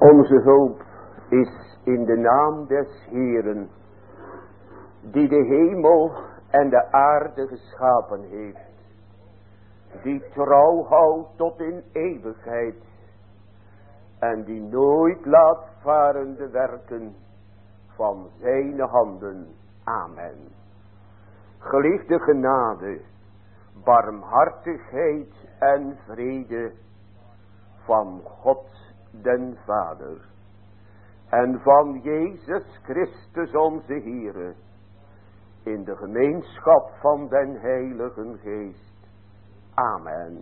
Onze hulp is in de naam des Heeren, die de hemel en de aarde geschapen heeft, die trouw houdt tot in eeuwigheid en die nooit laat varen de werken van zijn handen. Amen. Geliefde genade, barmhartigheid en vrede van God den Vader en van Jezus Christus onze Heere, in de gemeenschap van den Heiligen Geest. Amen.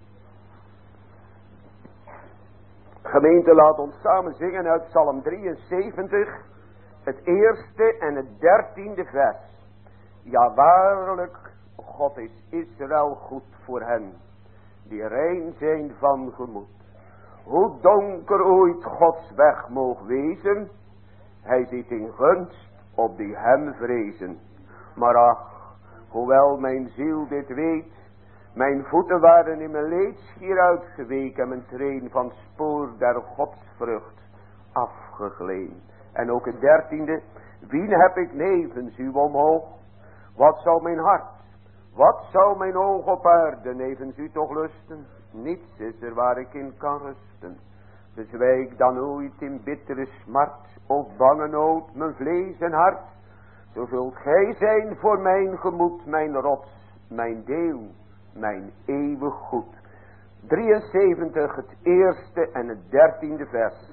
Gemeente, laat ons samen zingen uit Psalm 73, het eerste en het 13e vers. Ja, waarlijk, God is Israël goed voor hen, die rein zijn van gemoed. Hoe donker ooit Gods weg moog wezen, hij ziet in gunst op die hem vrezen. Maar ach, hoewel mijn ziel dit weet, mijn voeten waren in mijn leedschier uitgeweken en mijn treen van spoor der godsvrucht afgegleed. En ook het 13e, wien heb ik nevens u omhoog? Wat zou mijn hart, wat zou mijn oog op aarde nevens u toch lusten? Niets is er waar ik in kan rusten. Bezwijk dan ooit in bittere smart of bange nood mijn vlees en hart. Zo zult gij zijn voor mijn gemoed, mijn rots, mijn deel, mijn eeuwig goed. 73, het eerste en het 13e vers.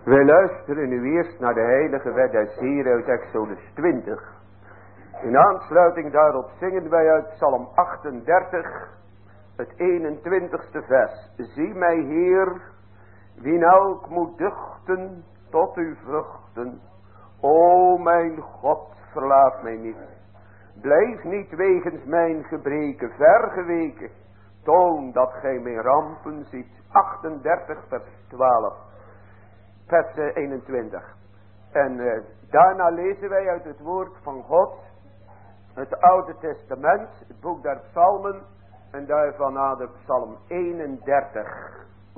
Wij luisteren nu eerst naar de heilige wet des Heeren uit Exodus 20. In aansluiting daarop zingen wij uit Psalm 38, het 21ste vers. Zie mij, Heer, wie elk moet duchten tot uw vruchten. O mijn God, verlaat mij niet. Blijf niet wegens mijn gebreken vergeweken. Toon dat gij mijn rampen ziet. 38 vers 12. Vers 21. En daarna lezen wij uit het woord van God. Het Oude Testament. Het boek der Psalmen. En daarvan naar de Psalm 31.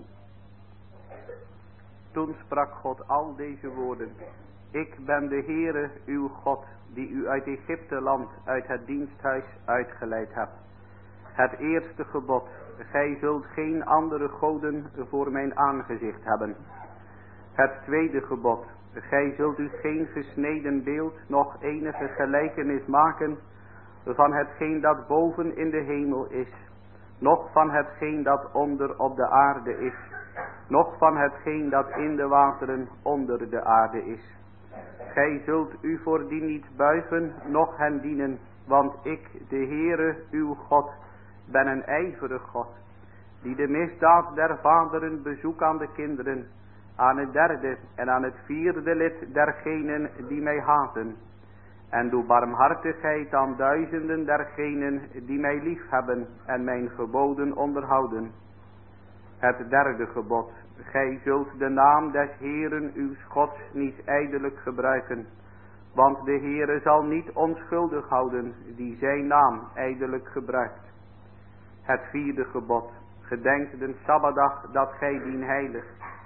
Toen sprak God al deze woorden. Ik ben de Heere uw God, die u uit Egypte land, uit het diensthuis uitgeleid hebt. Het eerste gebod, gij zult geen andere goden voor mijn aangezicht hebben. Het tweede gebod, gij zult u geen gesneden beeld, noch enige gelijkenis maken van hetgeen dat boven in de hemel is, noch van hetgeen dat onder op de aarde is, noch van hetgeen dat in de wateren onder de aarde is. Gij zult u voor die niet buigen, noch hen dienen, want ik, de Heere, uw God, ben een ijverig God, die de misdaad der vaderen bezoek aan de kinderen, aan het derde en aan het vierde lid dergenen die mij haten. En doe barmhartigheid aan duizenden dergenen die mij lief hebben en mijn geboden onderhouden. Het derde gebod, gij zult de naam des Heeren uw Gods niet ijdelijk gebruiken, want de Heere zal niet onschuldig houden die zijn naam ijdelijk gebruikt. Het vierde gebod, gedenk de Sabbatdag dat gij dien heilig.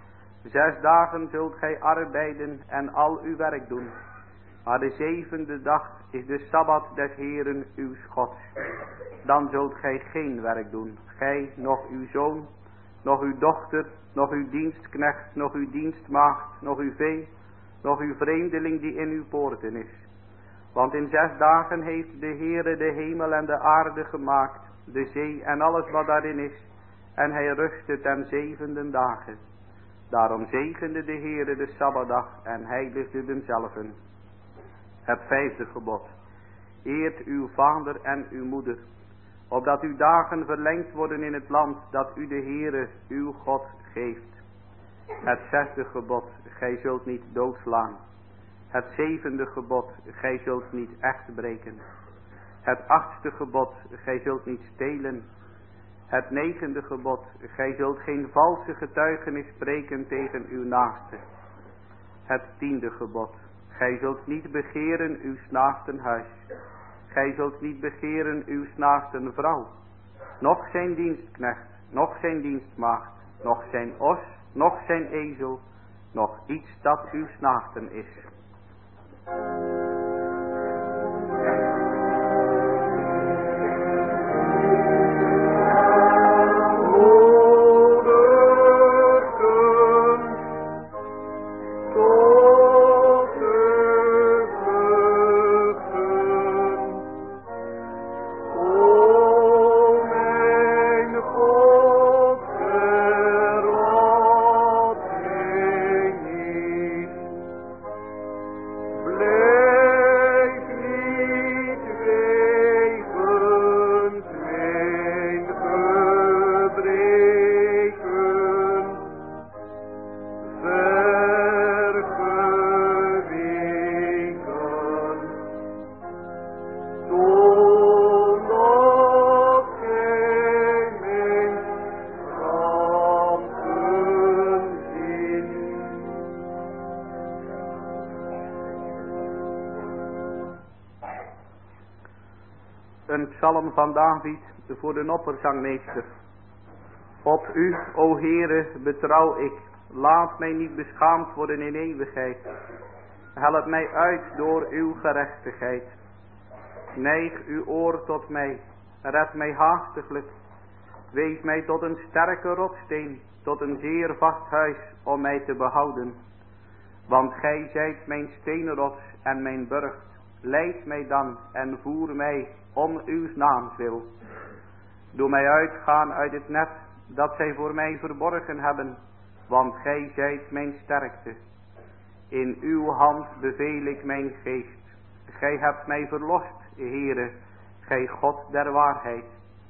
6 dagen zult gij arbeiden en al uw werk doen, maar de 7e dag is de Sabbat des Heeren uw Gods. Dan zult gij geen werk doen, gij, noch uw zoon, noch uw dochter, noch uw dienstknecht, noch uw dienstmaagd, noch uw vee, noch uw vreemdeling die in uw poorten is. Want in 6 dagen heeft de Heere de hemel en de aarde gemaakt, de zee en alles wat daarin is, en hij rustte ten 7e dagen. Daarom zegende de Heere de Sabbatdag en heiligde denzelven. Het 5e gebod, eert uw vader en uw moeder, opdat uw dagen verlengd worden in het land dat u de Heere uw God geeft. Het 6e gebod, gij zult niet doodslaan. Het 7e gebod, gij zult niet echt breken. Het 8e gebod, gij zult niet stelen. Het 9e gebod, gij zult geen valse getuigenis spreken tegen uw naaste. Het 10e gebod, gij zult niet begeren uw naasten huis. Gij zult niet begeren uw naasten vrouw, noch zijn dienstknecht, noch zijn dienstmaagd, noch zijn os, noch zijn ezel, noch iets dat uw naasten is. Een psalm van David voor de opperzangmeester. Op u, o Heere, betrouw ik. Laat mij niet beschaamd worden in eeuwigheid. Help mij uit door uw gerechtigheid. Neig uw oor tot mij. Red mij haastiglijk. Wees mij tot een sterke rotsteen, tot een zeer vast huis om mij te behouden. Want gij zijt mijn steenrots en mijn burcht. Leid mij dan en voer mij om uw naams wil. Doe mij uitgaan uit het net dat zij voor mij verborgen hebben, want gij zijt mijn sterkte. In uw hand beveel ik mijn geest. Gij hebt mij verlost, Heere, gij God der waarheid.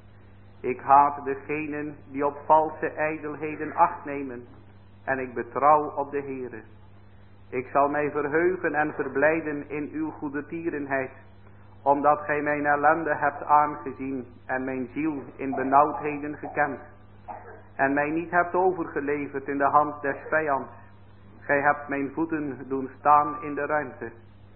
Ik haat degenen die op valse ijdelheden acht nemen, en ik betrouw op de Heere. Ik zal mij verheugen en verblijden in uw goedertierenheid, omdat gij mijn ellende hebt aangezien en mijn ziel in benauwdheden gekend, en mij niet hebt overgeleverd in de hand des vijands. Gij hebt mijn voeten doen staan in de ruimte.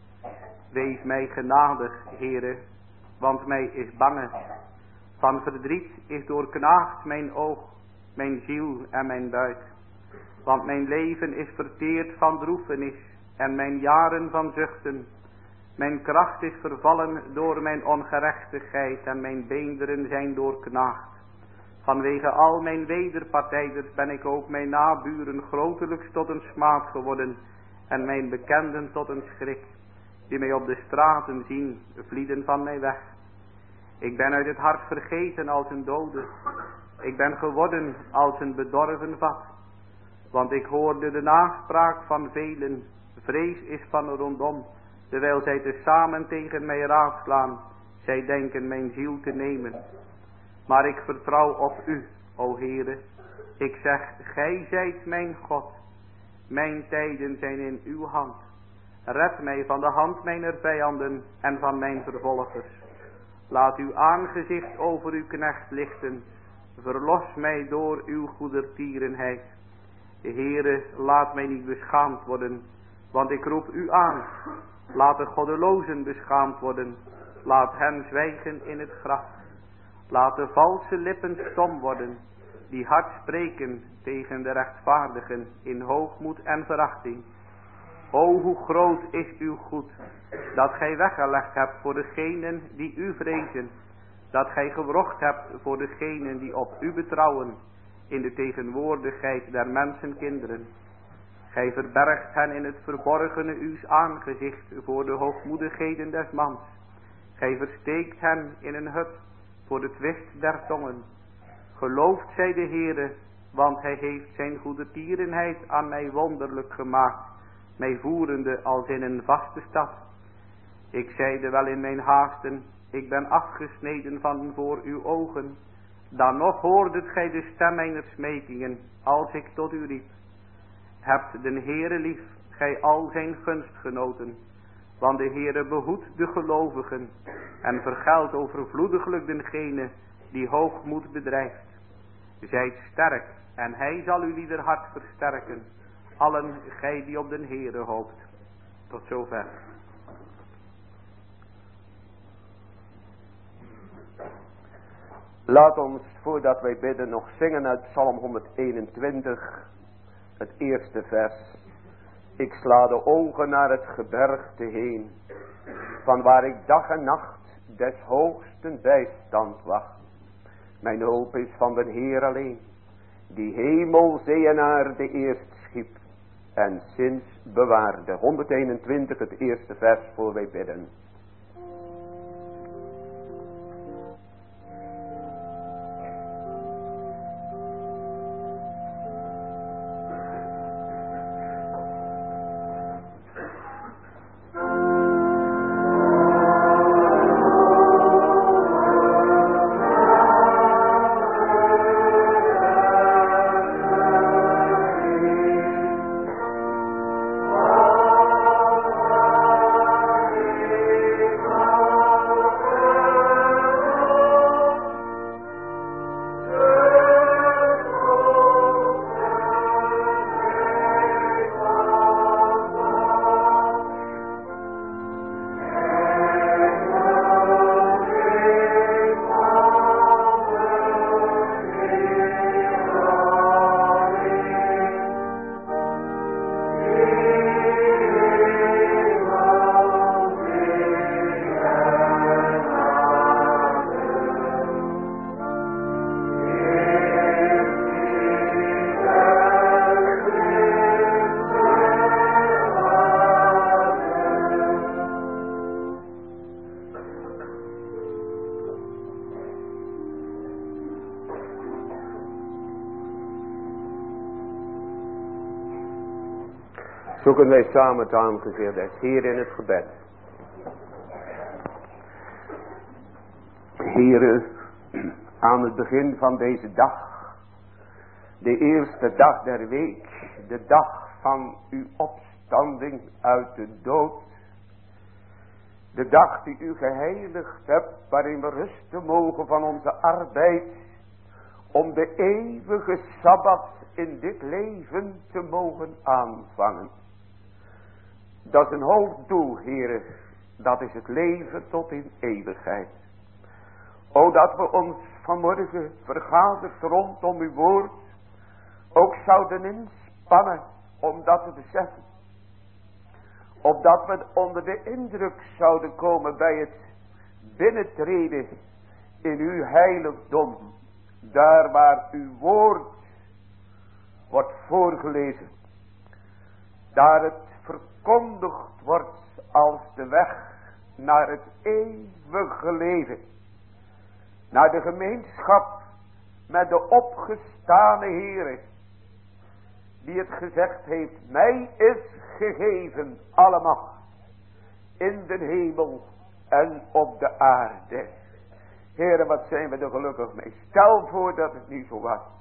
Wees mij genadig, Heere, want mij is bange. Van verdriet is doorknaagd mijn oog, mijn ziel en mijn buik. Want mijn leven is verteerd van droefenis en mijn jaren van zuchten. Mijn kracht is vervallen door mijn ongerechtigheid en mijn beenderen zijn doorknaagd. Vanwege al mijn wederpartijders ben ik ook mijn naburen grotelijks tot een smaad geworden en mijn bekenden tot een schrik. Die mij op de straten zien, vlieden van mij weg. Ik ben uit het hart vergeten als een dode. Ik ben geworden als een bedorven vat. Want ik hoorde de naspraak van velen. Vrees is van rondom. Terwijl zij tezamen tegen mij raadslaan. Zij denken mijn ziel te nemen. Maar ik vertrouw op u, o Heere. Ik zeg, gij zijt mijn God. Mijn tijden zijn in uw hand. Red mij van de hand mijner vijanden en van mijn vervolgers. Laat uw aangezicht over uw knecht lichten. Verlos mij door uw goedertierenheid. Heere, laat mij niet beschaamd worden, want ik roep u aan. Laat de goddelozen beschaamd worden. Laat hen zwijgen in het graf. Laat de valse lippen stom worden, die hard spreken tegen de rechtvaardigen in hoogmoed en verachting. O, hoe groot is uw goed, dat gij weggelegd hebt voor degenen die u vrezen, dat gij gewrocht hebt voor degenen die op u betrouwen, in de tegenwoordigheid der mensenkinderen. Gij verbergt hen in het verborgene uws aangezicht voor de hoogmoedigheden des mans. Gij versteekt hen in een hut voor de twist der tongen. Gelooft zij de Heere, want hij heeft zijn goedertierenheid aan mij wonderlijk gemaakt, mij voerende als in een vaste stad. Ik zeide wel in mijn haasten, ik ben afgesneden van voor uw ogen. Dan nog hoordet gij de stem mijner smekingen, als ik tot u riep. Hebt den Heere lief, gij al zijn gunstgenoten, want de Heere behoedt de gelovigen en vergeldt overvloediglijk dengene die hoogmoed bedrijft. Zijt sterk en hij zal uw ieder hart versterken, allen gij die op den Heere hoopt. Tot zover. Laat ons, voordat wij bidden, nog zingen uit Psalm 121, het eerste vers. Ik sla de ogen naar het gebergte heen, van waar ik dag en nacht des hoogsten bijstand wacht. Mijn hoop is van den Heer alleen, die hemel, zee en aarde eerst schiep en sinds bewaarde. 121, het eerste vers, voor wij bidden. Zoeken wij samen het aangezicht des Heer in het gebed. Heere, aan het begin van deze dag, de eerste dag der week, de dag van uw opstanding uit de dood, de dag die u geheiligd hebt, waarin we rusten mogen van onze arbeid, om de eeuwige Sabbat in dit leven te mogen aanvangen. Dat is een hoofddoel, Heere, dat is het leven tot in eeuwigheid. O, dat we ons vanmorgen vergaderd rondom uw woord ook zouden inspannen om dat te beseffen. Opdat we onder de indruk zouden komen bij het binnentreden in uw heiligdom. Daar waar uw woord wordt voorgelezen. Daar het verkondigd wordt als de weg naar het eeuwige leven. Naar de gemeenschap met de opgestane Heere. Die het gezegd heeft, mij is gegeven alle macht. In de hemel en op de aarde. Heere, wat zijn we er gelukkig mee. Stel voor dat het niet zo was.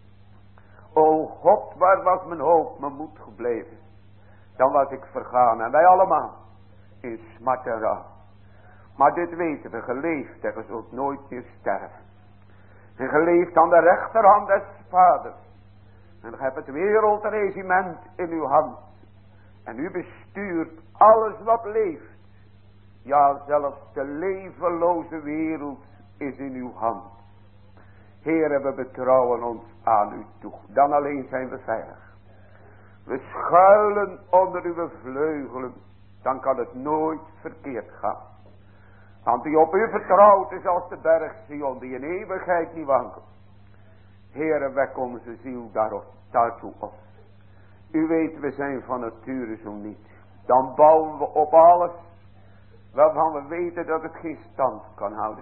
O God, waar was mijn hoop, mijn moed gebleven. Dan was ik vergaan en wij allemaal in smart en rouw. Maar dit weten we, geleefd en ge zult nooit meer sterven. En geleefd aan de rechterhand des vaders. En ge hebt het wereldregiment in uw hand. En u bestuurt alles wat leeft. Ja, zelfs de levenloze wereld is in uw hand. Heere, we betrouwen ons aan u toe. Dan alleen zijn we veilig. We schuilen onder uw vleugelen. Dan kan het nooit verkeerd gaan. Want die op u vertrouwd is als de berg Sion, die in eeuwigheid niet wankelt. Heere, wek onze ziel daartoe op. U weet, we zijn van nature zo niet. Dan bouwen we op alles waarvan we weten dat het geen stand kan houden.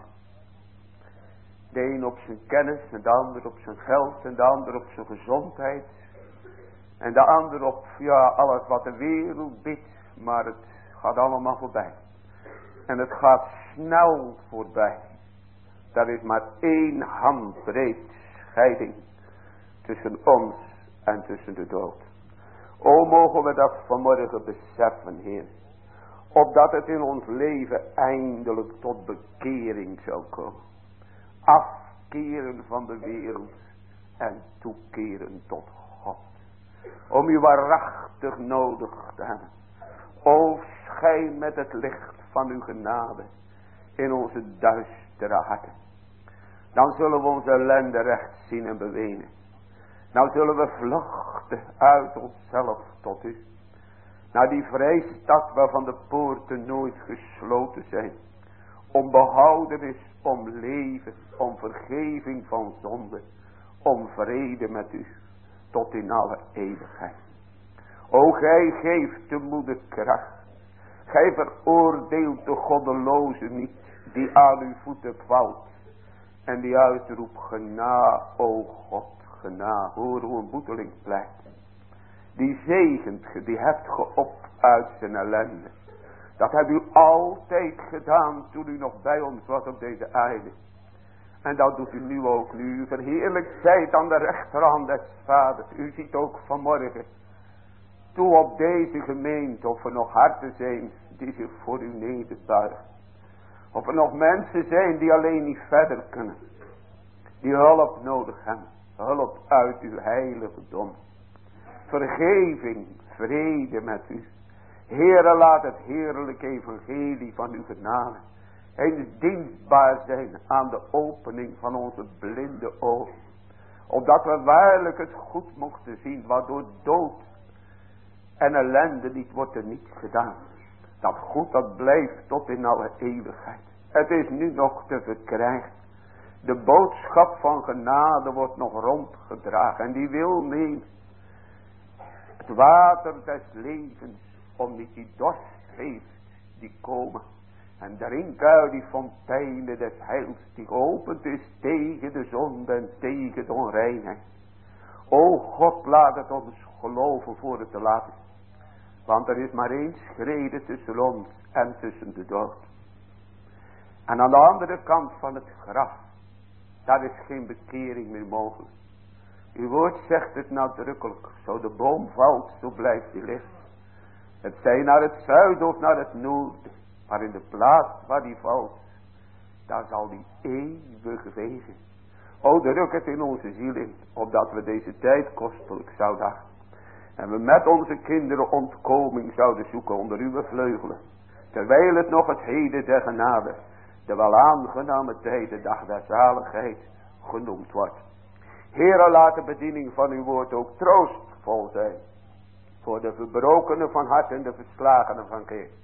De een op zijn kennis, en de ander op zijn geld, en de ander op zijn gezondheid. En de ander op, ja, alles wat de wereld biedt. Maar het gaat allemaal voorbij. En het gaat snel voorbij. Er is maar één handbreed scheiding tussen ons en tussen de dood. O, mogen we dat vanmorgen beseffen, Heer. Opdat het in ons leven eindelijk tot bekering zou komen. Afkeren van de wereld en toekeren tot God. Om u waarachtig nodig te hebben. O, schijn met het licht van uw genade in onze duistere harten. Dan zullen we onze ellende recht zien en bewenen. Nou zullen we vluchten uit onszelf tot u. Naar die vrijstad waarvan de poorten nooit gesloten zijn. Om behoudenis, om leven, om vergeving van zonde. Om vrede met u, tot in alle eeuwigheid. O, gij geeft de moede kracht. Gij veroordeelt de goddeloze niet, die aan uw voeten valt. En die uitroept, gena, o God, gena. Hoor hoe een boeteling pleit. Die zegent ge, die hebt ge op uit zijn ellende. Dat hebt u altijd gedaan toen u nog bij ons was op deze aarde. En dat doet u nu ook, nu u verheerlijkt zijt aan de rechterhand des vaders. U ziet ook vanmorgen toe op deze gemeente of er nog harten zijn die zich voor u nederbuigen. Of er nog mensen zijn die alleen niet verder kunnen. Die hulp nodig hebben. Hulp uit uw heiligdom. Vergeving, vrede met u. Heere, laat het heerlijke evangelie van uw genade eens dienstbaar zijn aan de opening van onze blinde ogen. Opdat we waarlijk het goed mochten zien, waardoor dood en ellende niet wordt er niet gedaan. Dat goed dat blijft tot in alle eeuwigheid. Het is nu nog te verkrijgen. De boodschap van genade wordt nog rondgedragen. En die wil nemen. Het water des levens. Om niet die dorst heeft die komen. En drinken uit die fonteinen des heils. Die geopend is tegen de zonde en tegen de onreinheid. O God, laat het ons geloven voor het te laat is. Want er is maar één schrede tussen ons en tussen de dood. En aan de andere kant van het graf, daar is geen bekering meer mogelijk. Uw woord zegt het nadrukkelijk. Zo de boom valt, zo blijft hij liggen. Het zij naar het zuiden of naar het noorden. Maar in de plaats waar die valt, daar zal die eeuwig wegen. O, druk het in onze ziel in, opdat we deze tijd kostelijk zouden achten. En we met onze kinderen ontkoming zouden zoeken onder uw vleugelen. Terwijl het nog het heden der genade, de wel aangename tijd, de dag der zaligheid, genoemd wordt. Heere, laat de bediening van uw woord ook troostvol zijn. Voor de verbrokenen van hart en de verslagenen van geest.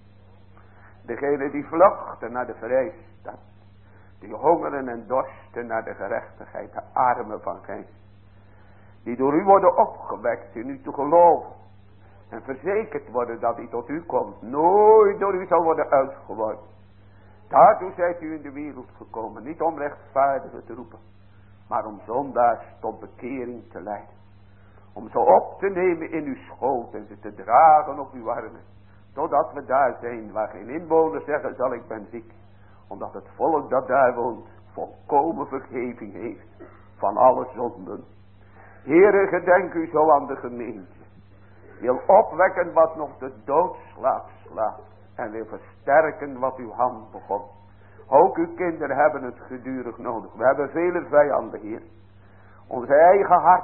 Degene die vluchten naar de vrijstad. Die hongeren en dorsten naar de gerechtigheid, de armen van geest. Die door u worden opgewekt in u te geloven. En verzekerd worden dat hij tot u komt. Nooit door u zal worden uitgeworpen. Daartoe zijt u in de wereld gekomen. Niet om rechtvaardigen te roepen. Maar om zondaars tot bekering te leiden. Om ze op te nemen in uw schoot en ze te dragen op uw armen. Totdat we daar zijn waar geen inwoner zeggen zal ik ben ziek. Omdat het volk dat daar woont volkomen vergeving heeft van alle zonden. Heere, gedenk u zo aan de gemeente. Wil opwekken wat nog de doodslaap slaapt. En wil versterken wat uw hand begon. Ook uw kinderen hebben het gedurig nodig. We hebben vele vijanden hier. Onze eigen hart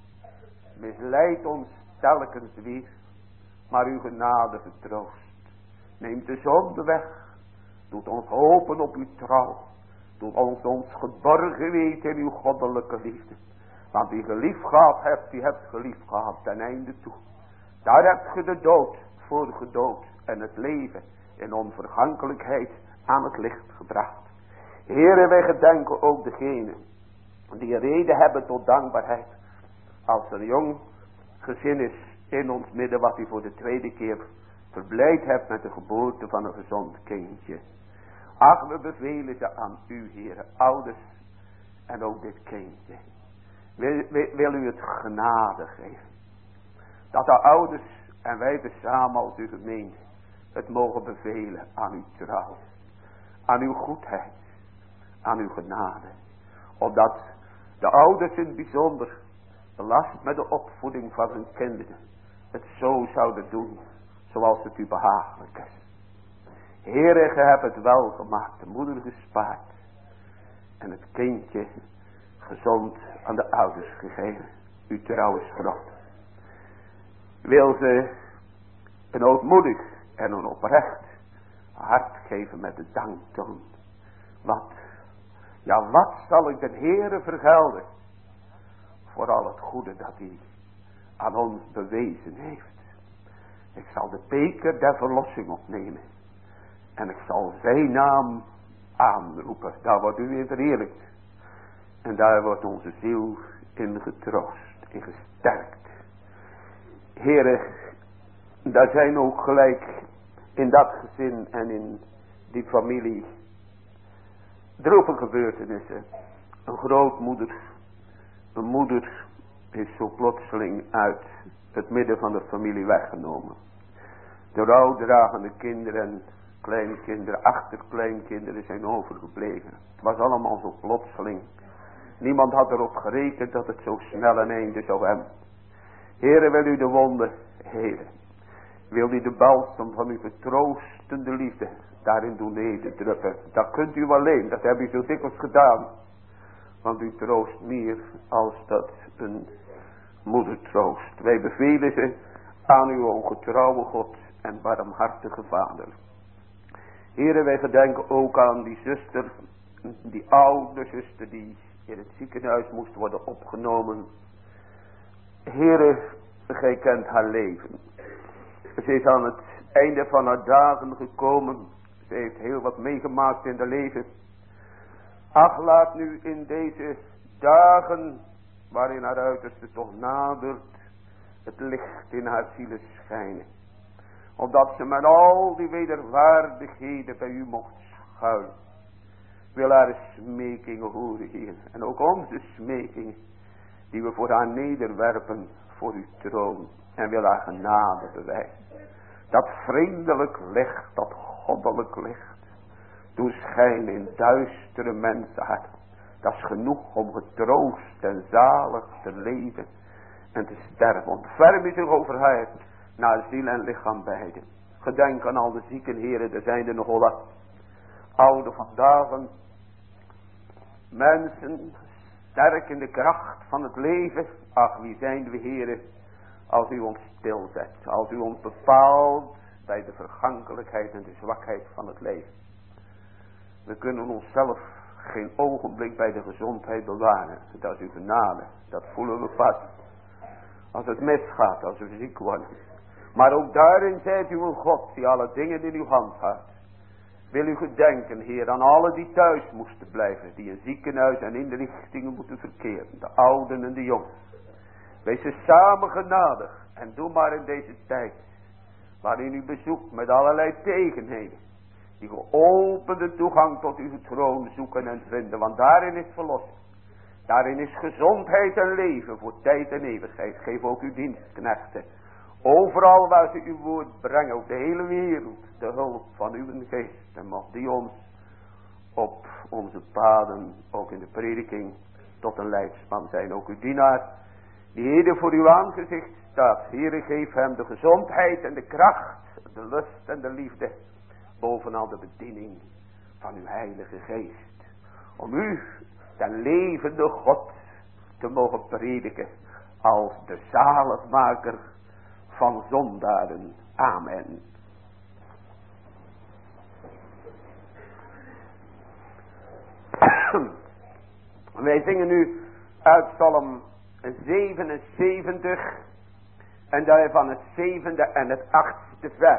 misleidt ons telkens weer. Maar uw genade vertroost. Neemt de zonde weg. Doet ons hopen op uw trouw. Doet ons geborgen weten in uw goddelijke liefde. Want wie geliefd gehad hebt, die hebt geliefd gehad ten einde toe. Daar hebt ge de dood voor gedood. En het leven in onvergankelijkheid aan het licht gebracht. Heere, wij gedenken ook degenen die reden hebben tot dankbaarheid. Als er jong gezin is in ons midden wat u voor de tweede keer verblijd hebt met de geboorte van een gezond kindje. Ach, we bevelen ze aan u, Heere, ouders en ook dit kindje. Wil u het genade geven. Dat de ouders en wij tezamen als uw gemeente het mogen bevelen aan uw trouw. Aan uw goedheid. Aan uw genade. Opdat de ouders in het bijzonder belast met de opvoeding van hun kinderen het zo zouden doen zoals het u behagelijk is. Heere, ge hebt het wel gemaakt, de moeder gespaard en het kindje gezond aan de ouders gegeven. Uw trouw is groot. Wil ze een ootmoedig en een oprecht hart geven met de danktoon. Wat zal ik de Heere vergelden voor al het goede dat hij aan ons bewezen heeft. Ik zal de beker der verlossing opnemen. En ik zal zijn naam aanroepen. Daar wordt u weer verheerlijkt. En daar wordt onze ziel in getroost, in gesterkt. Heere, daar zijn ook gelijk in dat gezin en in die familie droevige gebeurtenissen. Een grootmoeder, een moeder is zo plotseling uit het midden van de familie weggenomen. De rouwdragende kinderen en kleinkinderen, achterkleinkinderen zijn overgebleven. Het was allemaal zo plotseling. Niemand had erop gerekend dat het zo snel een einde zou hebben. Heere, wil u de wonden helen. Wil u de balsem van uw vertroostende liefde daarin doen nederdrukken. Dat kunt u alleen, dat heb u zo dikwijls gedaan. Want u troost meer als dat een moeder troost. Wij bevelen ze aan uw ongetrouwe God en barmhartige Vader. Heere, wij gedenken ook aan die zuster, die oude zuster die in het ziekenhuis moest worden opgenomen. Heere, gij kent haar leven. Ze is aan het einde van haar dagen gekomen. Ze heeft heel wat meegemaakt in haar leven. Ach, laat nu in deze dagen, waarin haar uiterste toch nadert, het licht in haar ziel schijnen. Opdat ze met al die wederwaardigheden bij u mocht schuilen. Wil haar smekingen horen, Heer. En ook onze smekingen, die we voor haar nederwerpen voor uw troon. En wil haar genade bewijzen. Dat vriendelijk licht, dat goddelijk licht, doet schijnen in duistere mensenhart. Dat is genoeg om getroost en zalig te leven en te sterven. Ontferm je zich over haar, naar ziel en lichaam beide. Gedenk aan al de zieken, heren, er zijn er nogal wat. Oude vandaag, mensen, sterk in de kracht van het leven. Ach, wie zijn we, heren, als u ons stilzet. Als u ons bepaalt bij de vergankelijkheid en de zwakheid van het leven. We kunnen onszelf geen ogenblik bij de gezondheid bewaren. Dat is uw genade, dat voelen we vast. Als het misgaat, als we ziek worden. Maar ook daarin zijt u een God die alle dingen in uw hand houdt. Wil u gedenken, Heer, aan alle die thuis moesten blijven. Die in ziekenhuis en inrichtingen moeten verkeren. De ouden en de jongen. Wees ze samen genadig. En doe maar in deze tijd. Waarin u bezoekt met allerlei tegenheden. Die geopende toegang tot uw troon zoeken en vinden. Want daarin is verlossing. Daarin is gezondheid en leven voor tijd en eeuwigheid. Geef ook uw dienstknechten. Overal waar ze uw woord brengen, op de hele wereld, de hulp van uw geest. En mag die ons op onze paden, ook in de prediking, tot een leidsman zijn. Ook uw dienaar, die heden voor uw aangezicht staat. Heere, geef hem de gezondheid en de kracht, de lust en de liefde. Bovenal de bediening van uw heilige geest. Om u, de levende God, te mogen prediken als de zaligmaker van zondaren. Amen. Wij zingen nu uit Psalm 77 en daarvan het 7e en het 8e vers.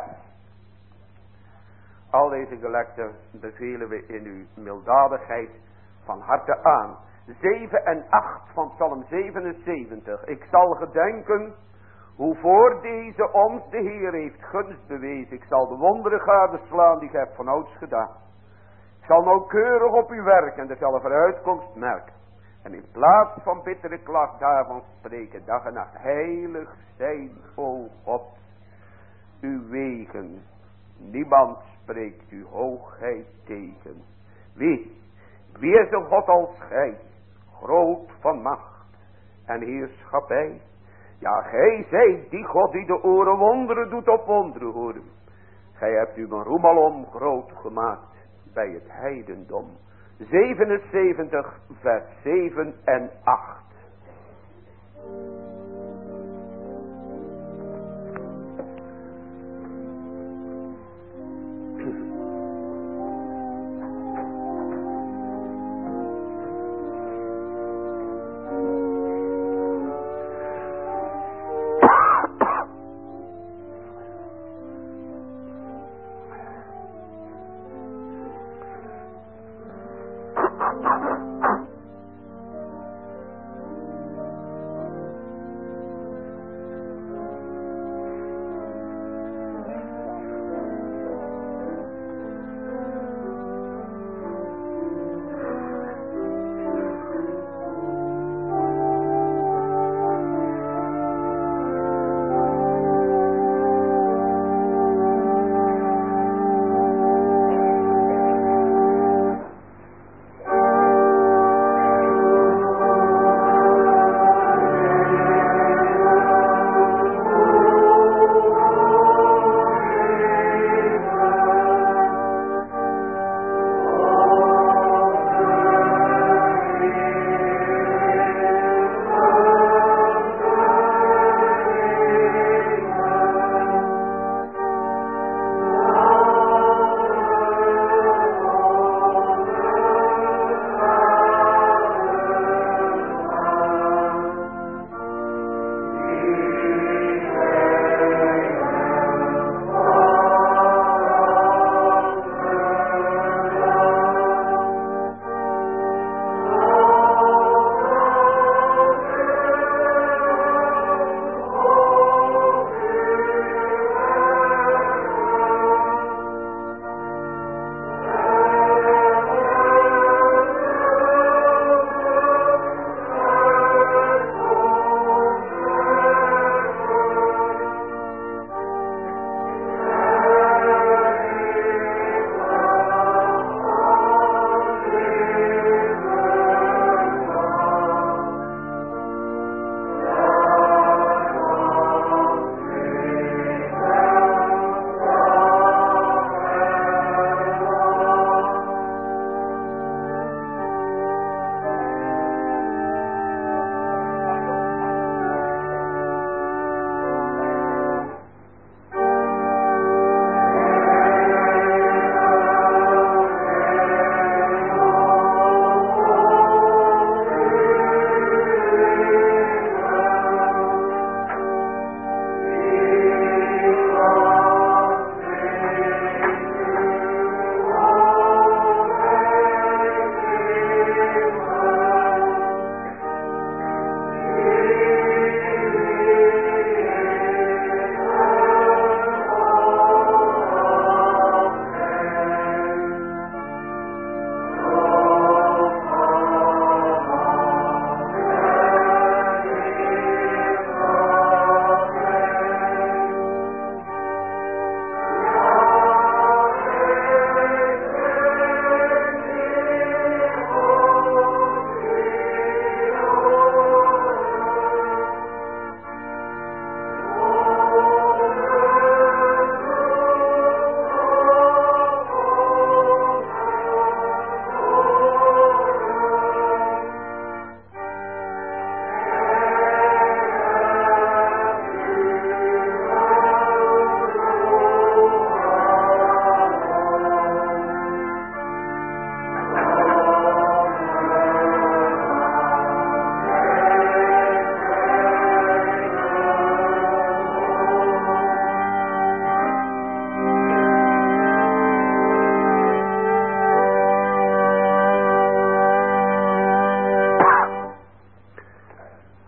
Al deze gelecten bevelen we in uw milddadigheid van harte aan. 7 en 8 van Psalm 77. Ik zal gedenken hoe voor deze ons de Heer heeft gunst bewezen. Ik zal de wonderen gadeslaan die gij hebt vanouds gedaan. Ik zal nauwkeurig op u werken en er zal een vooruitkomst merken. En in plaats van bittere klacht daarvan spreken dag en nacht. Heilig zijn, o God, uw wegen. Niemand spreekt uw hoogheid tegen. Wie is een God als gij, groot van macht en heerschappij? Ja, gij zijt die God die de oren wonderen doet op wonderen horen. Gij hebt uw roem alom groot gemaakt bij het heidendom. 77 vers 7 en 8.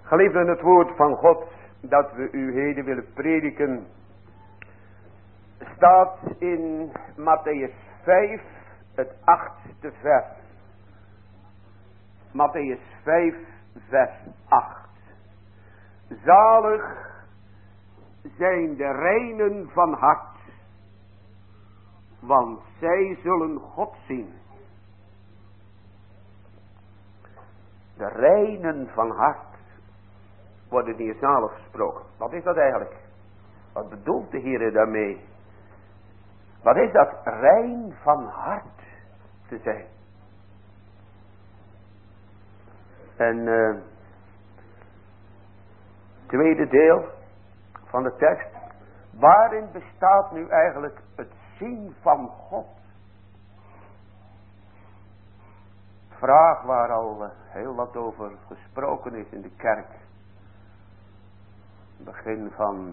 Geliefden, het woord van God dat we u heden willen prediken staat in Mattheüs 5, het 8e vers. Mattheüs 5, vers 8. Zalig zijn de reinen van hart, want zij zullen God zien. De reinen van hart worden hier zalig gesproken. Wat is dat eigenlijk? Wat bedoelt de Heer daarmee? Wat is dat rein van hart te zijn? En tweede deel van de tekst. Waarin bestaat nu eigenlijk het zien van God? Vraag waar al heel wat over gesproken is in de kerk. Begin van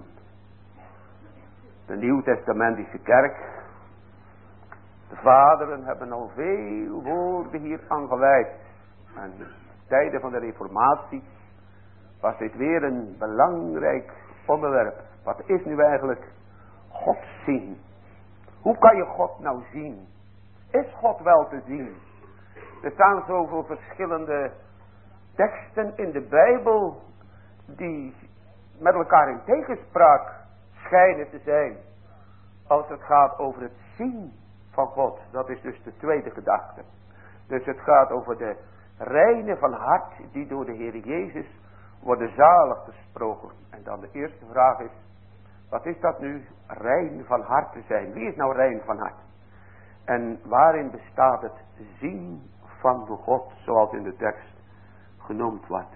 de Nieuwtestamentische kerk. De vaderen hebben al veel woorden hier aan gewijd. En in tijden van de Reformatie was dit weer een belangrijk onderwerp. Wat is nu eigenlijk God zien? Hoe kan je God nou zien? Is God wel te zien? Er staan zoveel verschillende teksten in de Bijbel die met elkaar in tegenspraak schijnen te zijn. Als het gaat over het zien van God. Dat is dus de tweede gedachte. Dus het gaat over de reinen van hart die door de Heer Jezus worden zalig gesproken. En dan de eerste vraag is, wat is dat nu rein van hart te zijn? Wie is nou rein van hart? En waarin bestaat het zien van de God, zoals in de tekst genoemd wordt?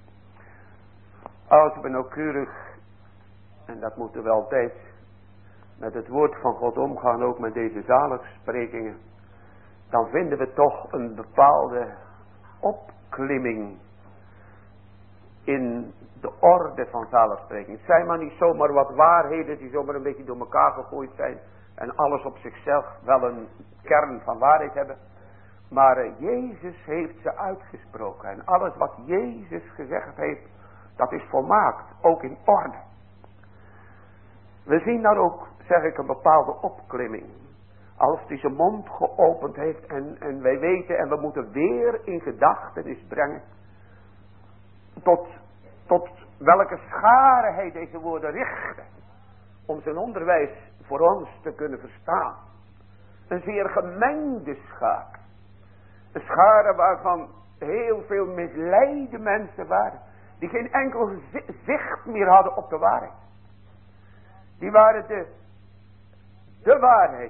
Als we nauwkeurig, en dat moeten we altijd, met het woord van God omgaan, ook met deze zaligsprekingen, dan vinden we toch een bepaalde opklimming in de orde van zaligsprekingen. Het zijn maar niet zomaar wat waarheden die zomaar een beetje door elkaar gegooid zijn en alles op zichzelf wel een kern van waarheid hebben. Maar Jezus heeft ze uitgesproken en alles wat Jezus gezegd heeft, dat is volmaakt, ook in orde. We zien daar ook, zeg ik, een bepaalde opklimming. Als hij zijn mond geopend heeft en wij weten en we moeten weer in gedachtenis brengen tot welke schare hij deze woorden richtte. Om zijn onderwijs voor ons te kunnen verstaan. Een zeer gemengde schare. Een schare waarvan heel veel misleide mensen waren. Die geen enkel zicht meer hadden op de waarheid. Die waren de waarheid.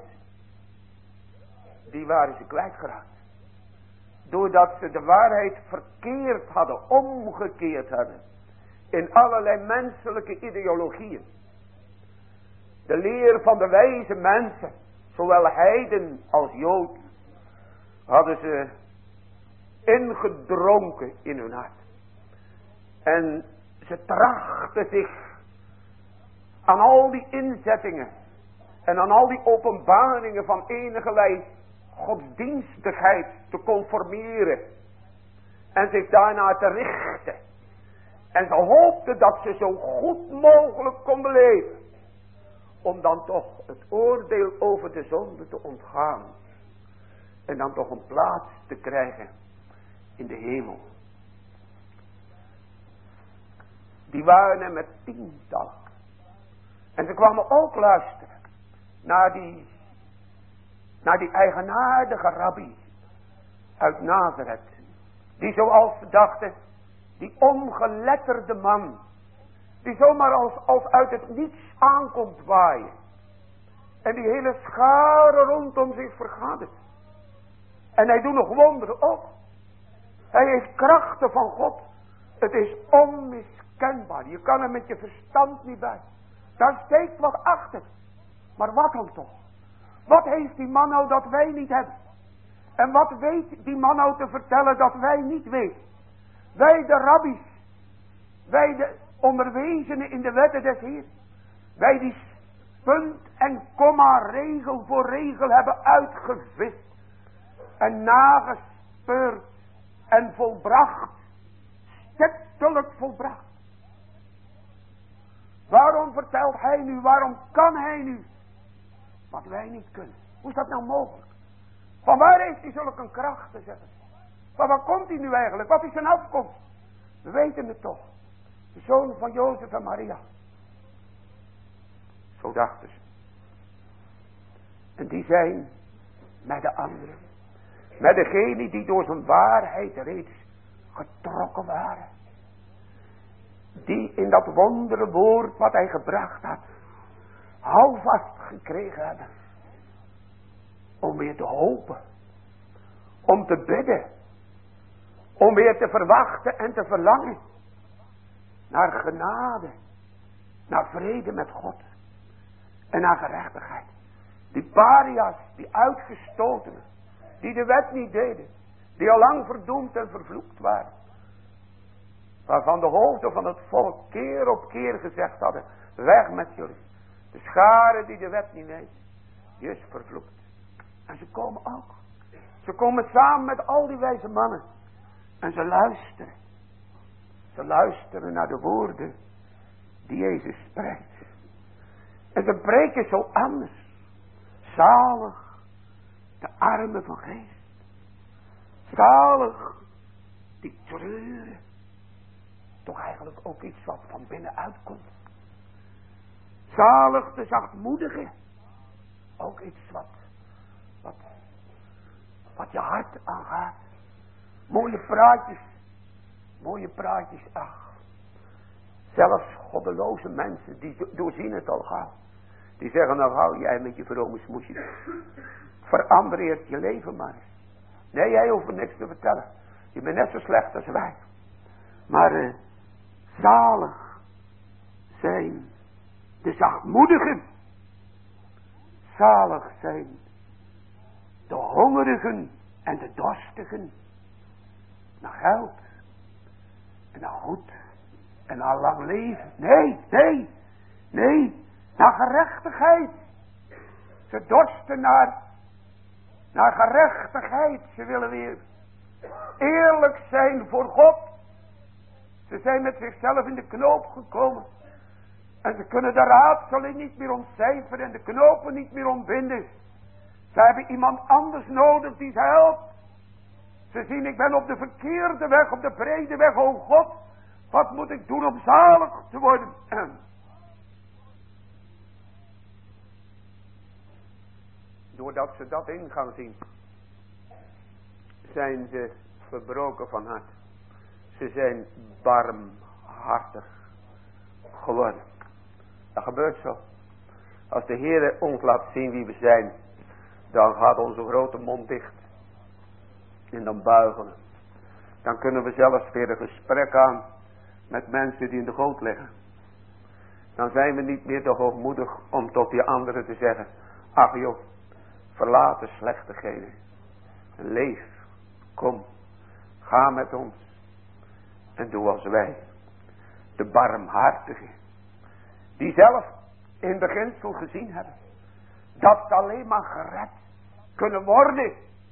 Die waren ze kwijtgeraakt. Doordat ze de waarheid verkeerd hadden, omgekeerd hadden. In allerlei menselijke ideologieën. De leer van de wijze mensen, zowel heiden als jood, hadden ze ingedronken in hun hart. En ze trachten zich aan al die inzettingen en aan al die openbaringen van enigerlei godsdienstigheid te conformeren en zich daarna te richten. En ze hoopten dat ze zo goed mogelijk konden leven, om dan toch het oordeel over de zonde te ontgaan en dan toch een plaats te krijgen in de hemel. Die waren er met tientallen. En ze kwamen ook luisteren naar die eigenaardige rabbi uit Nazareth. Die zoals ze dachten, die ongeletterde man, die zomaar als uit het niets aankomt waaien. En die hele schare rondom zich vergadert. En hij doet nog wonderen ook. Hij heeft krachten van God. Het is onmiskenbaar. Je kan er met je verstand niet bij. Daar steekt wat achter. Maar wat dan toch? Wat heeft die man nou dat wij niet hebben? En wat weet die man nou te vertellen dat wij niet weten? Wij de rabbies. Wij de onderwezenen in de wetten des Heer. Wij die punt en komma regel voor regel hebben uitgevist. En nagespeurd en volbracht. Stip eindelijk volbracht. Waarom vertelt hij nu, waarom kan hij nu wat wij niet kunnen? Hoe is dat nou mogelijk? Van waar heeft hij zulke kracht te zeggen? Van waar komt hij nu eigenlijk? Wat is zijn afkomst? We weten het toch. De zoon van Jozef en Maria. Zo dachten ze. En die zijn met de anderen. Met degenen die door zijn waarheid reeds getrokken waren. Die in dat wondere woord wat hij gebracht had. Houvast gekregen hebben. Om weer te hopen. Om te bidden. Om weer te verwachten en te verlangen. Naar genade. Naar vrede met God. En naar gerechtigheid. Die paria's, die uitgestotenen. Die de wet niet deden. Die al lang verdoemd en vervloekt waren. Waarvan de hoofden van het volk keer op keer gezegd hadden. Weg met jullie. De schare die de wet niet weet. Die is vervloekt. En ze komen ook. Ze komen samen met al die wijze mannen. En ze luisteren. Ze luisteren naar de woorden die Jezus spreekt. En ze preken zo anders. Zalig de armen van geest. Zalig die treuren. Toch eigenlijk ook iets wat van binnenuit komt. Zalig de zachtmoedigen. Ook iets wat je hart aangaat. Mooie praatjes, ach. Zelfs goddeloze mensen, die doorzien het al gauw. Die zeggen, nou hou jij met je vrome smoesjes. Verander eerst je leven maar eens. Nee, jij hoeft me niks te vertellen. Je bent net zo slecht als wij. Maar zalig zijn de zachtmoedigen. Zalig zijn de hongerigen en de dorstigen. Naar geld. En naar goed. En naar lang leven. Nee. Naar gerechtigheid. Ze dorsten naar gerechtigheid. Ze willen weer eerlijk zijn voor God. Ze zijn met zichzelf in de knoop gekomen. En ze kunnen de raadselen niet meer ontcijferen en de knopen niet meer ontbinden. Ze hebben iemand anders nodig die ze helpt. Ze zien, ik ben op de verkeerde weg, op de brede weg. O God, wat moet ik doen om zalig te worden? Doordat ze dat in gaan zien, zijn ze verbroken van hart. Ze zijn barmhartig geworden. Dat gebeurt zo. Als de Heer ons laat zien wie we zijn, dan gaat onze grote mond dicht. En dan buigen we. Dan kunnen we zelfs weer een gesprek aan met mensen die in de goot liggen. Dan zijn we niet meer te hoogmoedig om tot die anderen te zeggen, ach joh, verlaat de slechtigheden. Leef, kom, ga met ons. En doe als wij. De barmhartigen. Die zelf in beginsel gezien hebben. Dat ze alleen maar gered kunnen worden.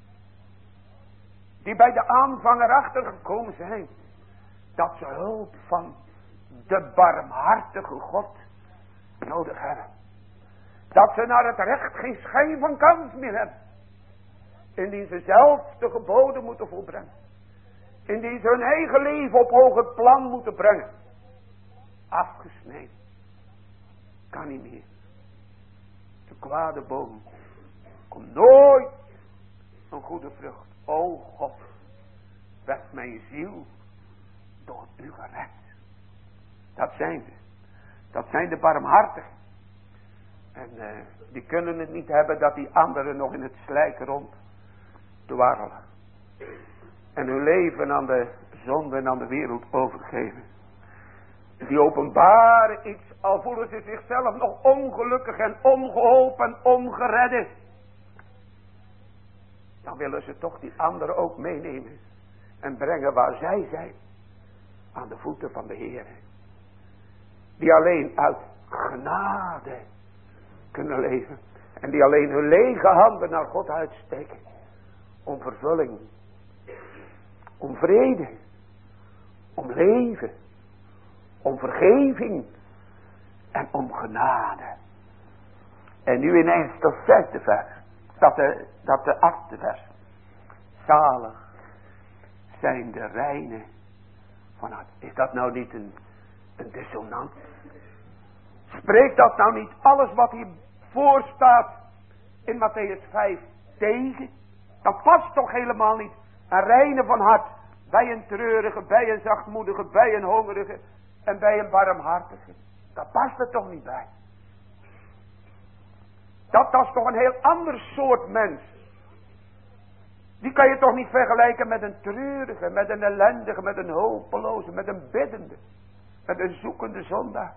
Die bij de aanvanger achtergekomen zijn. Dat ze hulp van de barmhartige God nodig hebben. Dat ze naar het recht geen schijn van kans meer hebben. Indien ze zelf de geboden moeten volbrengen. Indien ze hun eigen leven op hoger plan moeten brengen. Afgesneden. Kan niet meer. De kwade boom komt nooit een goede vrucht. O God, werd mijn ziel door u gered. Dat zijn ze. Dat zijn de barmhartigen. En die kunnen het niet hebben dat die anderen nog in het slijk rond dwarrelen. En hun leven aan de zonde en aan de wereld overgeven. Die openbaren iets, al voelen ze zichzelf nog ongelukkig en ongeholpen en ongeredden. Dan willen ze toch die anderen ook meenemen. En brengen waar zij zijn. Aan de voeten van de Heer. Die alleen uit genade kunnen leven. En die alleen hun lege handen naar God uitsteken. Om vervulling. Om vrede. om leven, om vergeving en om genade. En nu ineens dat 6e vers, dat de 8e vers. Zalig zijn de reinen van hart. Is dat nou niet een dissonant? Spreekt dat nou niet alles wat hier voor staat in Mattheüs 5 tegen? Dat past toch helemaal niet. Een reine van hart bij een treurige, bij een zachtmoedige, bij een hongerige en bij een barmhartige. Dat past er toch niet bij. Dat is toch een heel ander soort mens. Die kan je toch niet vergelijken met een treurige, met een ellendige, met een hopeloze, met een biddende, met een zoekende zondaar.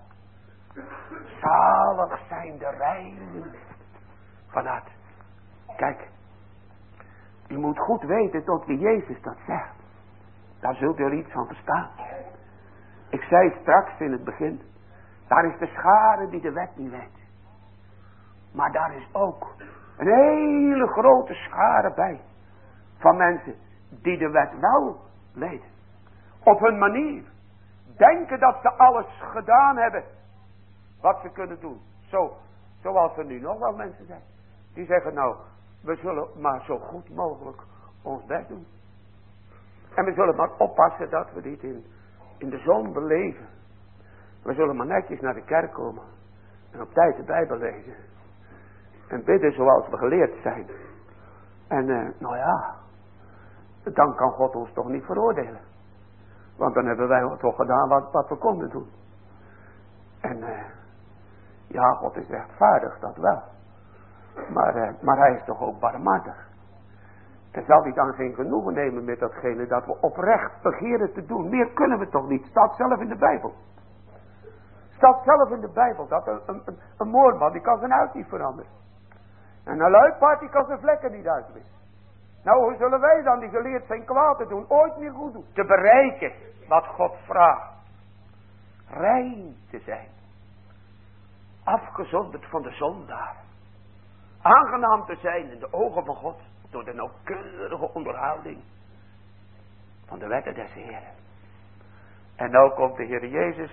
Zalig zijn de reinen van hart. Kijk, u moet goed weten tot wie Jezus dat zegt. Daar zult u er iets van verstaan. Ik zei straks in het begin, daar is de schare die de wet niet weet. Maar daar is ook een hele grote schare bij. Van mensen die de wet wel weten. Op hun manier. Denken dat ze alles gedaan hebben. Wat ze kunnen doen. Zoals er nu nog wel mensen zijn. Die zeggen nou, we zullen maar zo goed mogelijk ons best doen. En we zullen maar oppassen dat we dit in de zon beleven. We zullen maar netjes naar de kerk komen. En op tijd de Bijbel lezen. En bidden zoals we geleerd zijn. En nou ja, dan kan God ons toch niet veroordelen. Want dan hebben wij toch gedaan wat we konden doen. En ja, God is rechtvaardig, dat wel. Maar hij is toch ook barmhartig. En zal hij dan geen genoegen nemen met datgene dat we oprecht begeren te doen. Meer kunnen we toch niet. Staat zelf in de Bijbel. Staat zelf in de Bijbel dat een moorman die kan zijn huid niet veranderen. En een luipaard die kan zijn vlekken niet uitwissen. Nou, hoe zullen wij dan die geleerd zijn kwaad te doen, ooit meer goed doen? Te bereiken wat God vraagt. Rein te zijn. Afgezonderd van de zondaar. Aangenaam te zijn in de ogen van God. Door de nauwkeurige onderhouding van de wetten des Heeren. En nou komt de Heer Jezus.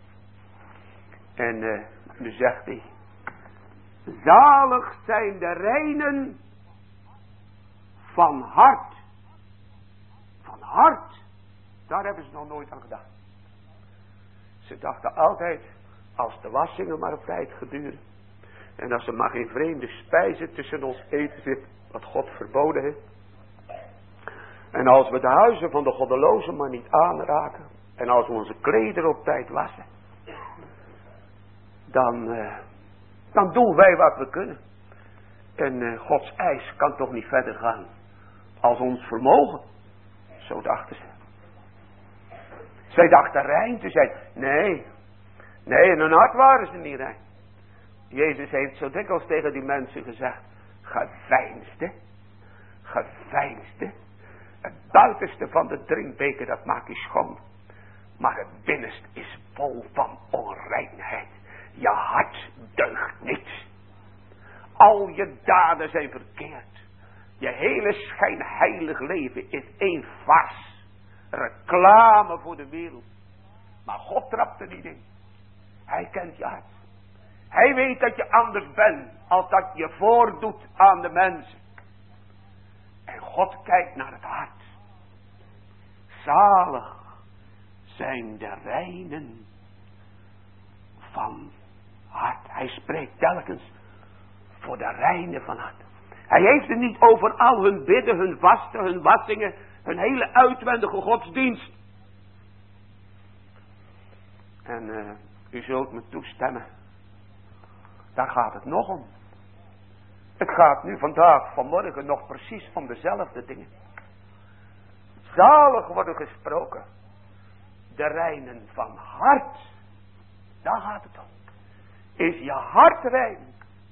En nu zegt hij. Zalig zijn de reinen van hart. Van hart. Daar hebben ze nog nooit aan gedacht. Ze dachten altijd, als de wassingen maar op tijd geduren. En als er maar geen vreemde spijzen tussen ons eten zit, wat God verboden heeft. En als we de huizen van de goddelozen maar niet aanraken. En als we onze klederen op tijd wassen. Dan doen wij wat we kunnen. En Gods eis kan toch niet verder gaan als ons vermogen. Zo dachten ze. Zij dachten rein te zijn. Nee, in hun hart waren ze niet rein. Jezus heeft zo dikwijls tegen die mensen gezegd. Geveinsde. Het buitenste van de drinkbeker, dat maakt je schoon. Maar het binnenste is vol van onreinheid. Je hart deugt niet. Al je daden zijn verkeerd. Je hele schijnheilig leven is één fars. Reclame voor de wereld. Maar God trapt er niet in. Hij kent je hart. Hij weet dat je anders bent als dat je voordoet aan de mensen. En God kijkt naar het hart. Zalig zijn de reinen van hart. Hij spreekt telkens voor de reinen van hart. Hij heeft het niet over al hun bidden, hun vasten, hun wassingen, hun hele uitwendige godsdienst. En u zult me toestemmen. Daar gaat het nog om. Het gaat nu vanmorgen nog precies om dezelfde dingen. Zalig worden gesproken. De reinen van hart. Daar gaat het om. Is je hart rein?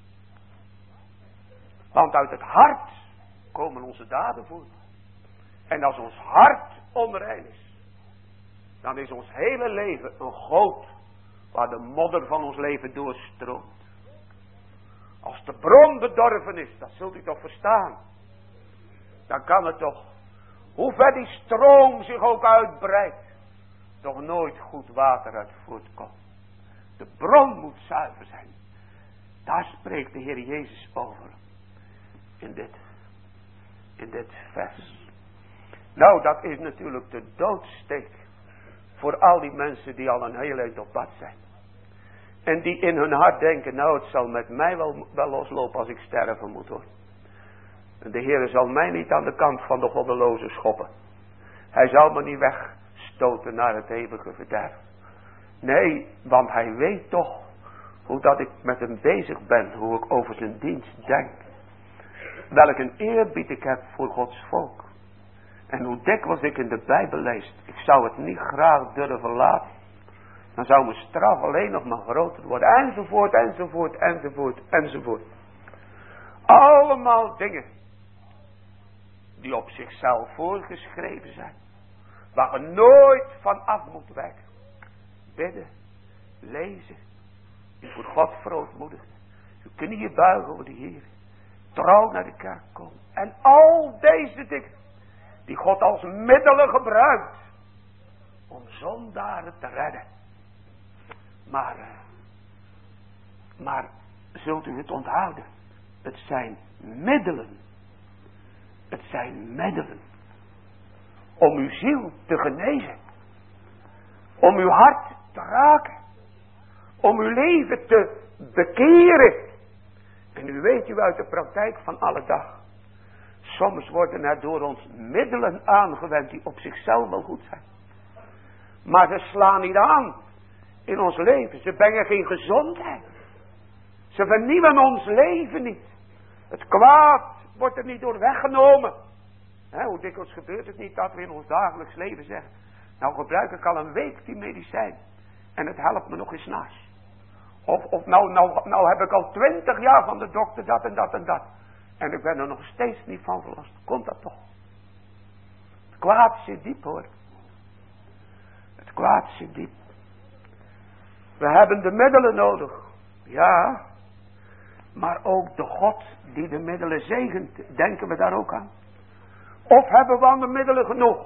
Want uit het hart komen onze daden voort. En als ons hart onrein is, dan is ons hele leven een goot waar de modder van ons leven doorstroomt. Als de bron bedorven is, dat zult u toch verstaan. Dan kan het toch, hoe ver die stroom zich ook uitbreidt, toch nooit goed water uit voortkomt. De bron moet zuiver zijn. Daar spreekt de Heer Jezus over. In dit vers. Nou, dat is natuurlijk de doodsteek. Voor al die mensen die al een heel eind op pad zijn. En die in hun hart denken, nou het zal met mij wel loslopen als ik sterven moet hoor. En de Heer zal mij niet aan de kant van de goddelozen schoppen. Hij zal me niet wegstoten naar het eeuwige verderf. Nee, want hij weet toch hoe dat ik met hem bezig ben. Hoe ik over zijn dienst denk. Welk een eerbied ik heb voor Gods volk. En hoe dikwijls ik in de Bijbel lees. Ik zou het niet graag durven laten. Dan zou mijn straf alleen nog maar groter worden. Enzovoort, enzovoort, enzovoort, enzovoort. Allemaal dingen. Die op zichzelf voorgeschreven zijn. Waar we nooit van af moeten wijken. Bidden. Lezen. U voor God verootmoedigen. Uw knieën buigen voor de Heer. Trouw naar de kerk komen. En al deze dingen. Die God als middelen gebruikt. Om zondaren te redden. Maar zult u het onthouden. Het zijn middelen. Het zijn middelen. Om uw ziel te genezen. Om uw hart te raken. Om uw leven te bekeren. En u weet u uit de praktijk van alle dag. Soms worden er door ons middelen aangewend die op zichzelf wel goed zijn. Maar ze slaan niet aan in ons leven. Ze brengen geen gezondheid. Ze vernieuwen ons leven niet. Het kwaad wordt er niet door weggenomen. Hoe dikwijls gebeurt het niet dat we in ons dagelijks leven zeggen. Nou gebruik ik al een week die medicijn. En het helpt me nog eens naast. Of nou heb ik al 20 jaar van de dokter dat en dat en dat. En ik ben er nog steeds niet van verlost. Komt dat toch? Het kwaad zit diep hoor. Het kwaad zit diep. We hebben de middelen nodig. Ja. Maar ook de God die de middelen zegent. Denken we daar ook aan? Of hebben we aan de middelen genoeg?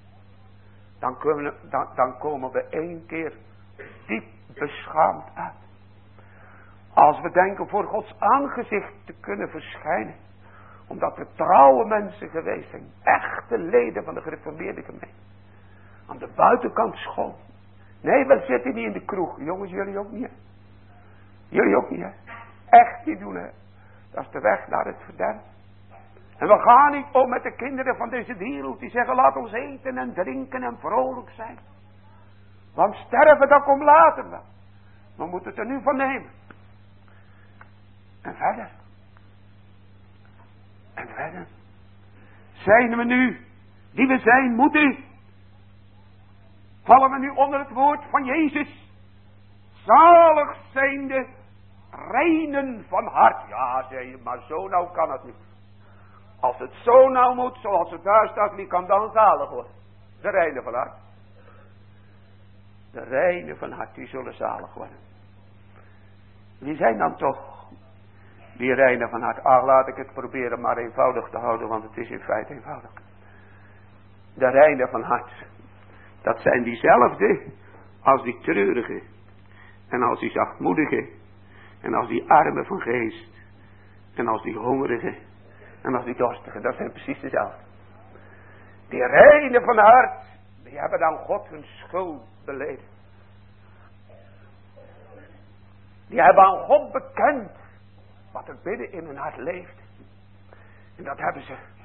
Dan komen we 1 keer diep beschaamd uit. Als we denken voor Gods aangezicht te kunnen verschijnen. Omdat we trouwe mensen geweest zijn. Echte leden van de gereformeerde gemeente. Aan de buitenkant schoon. Nee, we zitten niet in de kroeg. Jongens, jullie ook niet. Hè? Jullie ook niet. Hè? Echt niet doen. Hè? Dat is de weg naar het verderf. En we gaan niet om met de kinderen van deze wereld. Die zeggen laat ons eten en drinken en vrolijk zijn. Want sterven dat komt later wel. We moeten het er nu van nemen. En verder. En verder. Zijn we nu, die we zijn moeten. Vallen we nu onder het woord van Jezus. Zalig zijn de reinen van hart. Ja, zei je, maar zo nou kan het niet. Als het zo nou moet, zoals het daar staat, wie kan dan zalig worden? De reinen van hart. De reinen van hart, die zullen zalig worden. Wie zijn dan toch die reinen van hart? Ach, laat ik het proberen maar eenvoudig te houden, want het is in feite eenvoudig. De reinen van hart. Dat zijn diezelfde als die treurige. En als die zachtmoedige. En als die arme van geest. En als die hongerige. En als die dorstige. Dat zijn precies dezelfde. Die reinen van hart. Die hebben dan God hun schuld beleden. Die hebben aan God bekend. Wat er binnen in hun hart leeft. En dat hebben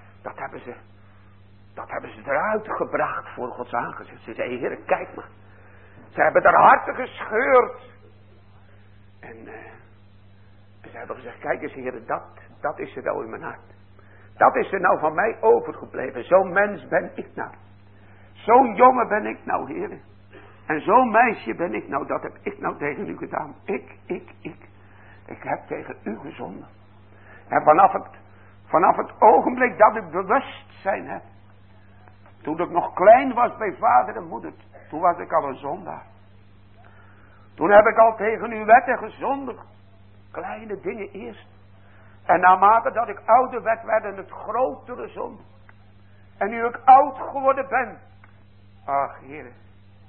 ze eruit gebracht voor Gods aangezicht. Ze zeiden, Heer, kijk maar. Ze hebben er harten gescheurd. En ze hebben gezegd, kijk eens Heer, dat is er nou in mijn hart. Dat is er nou van mij overgebleven. Zo'n mens ben ik nou. Zo'n jongen ben ik nou, Heer. En zo'n meisje ben ik nou. Dat heb ik nou tegen u gedaan. Ik heb tegen u gezonden. En vanaf het ogenblik dat ik bewustzijn heb. Toen ik nog klein was bij vader en moeder. Toen was ik al een zondaar. Toen heb ik al tegen uw wetten gezondigd. Kleine dingen eerst. En naarmate dat ik ouder werd, werden het grotere zonden. En nu ik oud geworden ben. Ach, Heer.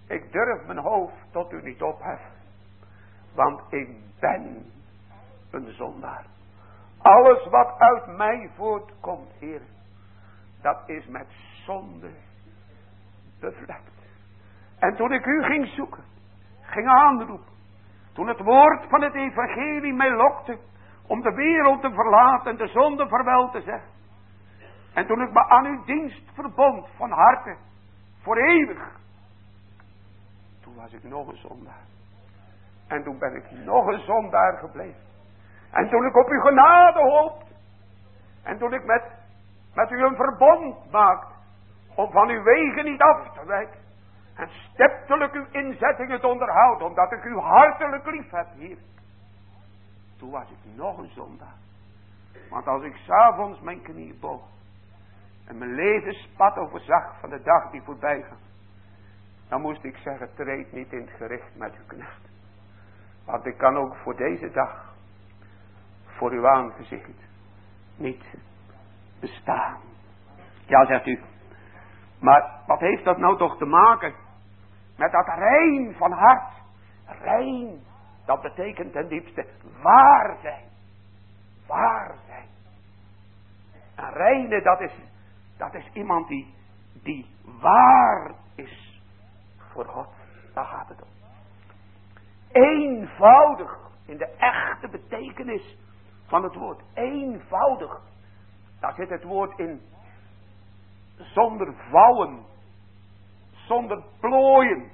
Ik durf mijn hoofd tot u niet opheffen. Want ik ben een zondaar. Alles wat uit mij voortkomt, Heer, dat is met zonde bevlekt. En toen ik u ging zoeken, ging aanroepen, toen het woord van het evangelie mij lokte om de wereld te verlaten en de zonde vaarwel te zeggen. En toen ik me aan uw dienst verbond van harte, voor eeuwig. Toen was ik nog een zondaar. En toen ben ik nog een zondaar gebleven. En toen ik op uw genade hoopte. En toen ik met u een verbond maakte. Om van uw wegen niet af te wijken. En stiptelijk uw inzettingen te onderhouden. Omdat ik u hartelijk lief heb, Heer. Toen was ik nog een zondaar. Want als ik 's avonds mijn knieën boog. En mijn levenspad overzag van de dag die voorbij gaat. Dan moest ik zeggen, treed niet in het gericht met uw knecht. Want ik kan ook voor deze dag, voor uw aangezicht, niet bestaan. Ja, zegt u. Maar wat heeft dat nou toch te maken met dat rein van hart? Rein, dat betekent ten diepste waar zijn. Waar zijn. Een reine, dat is iemand die waar is voor God. Daar gaat het om. Eenvoudig in de echte betekenis van het woord. Eenvoudig. Daar zit het woord in. Zonder vouwen. Zonder plooien.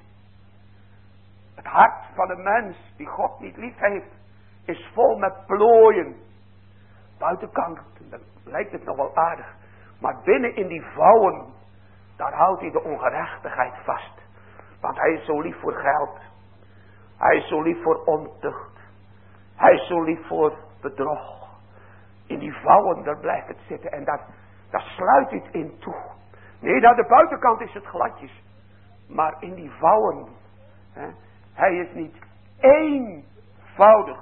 Het hart van de mens die God niet lief heeft. Is vol met plooien. Buitenkant dan lijkt het nog wel aardig. Maar binnen in die vouwen. Daar houdt hij de ongerechtigheid vast. Want hij is zo lief voor geld. Hij is zo lief voor ontucht. Hij is zo lief voor bedrog. In die vouwen, daar blijft het zitten. En daar sluit het in toe. Nee, aan de buitenkant is het gladjes. Maar in die vouwen. Hij is niet eenvoudig.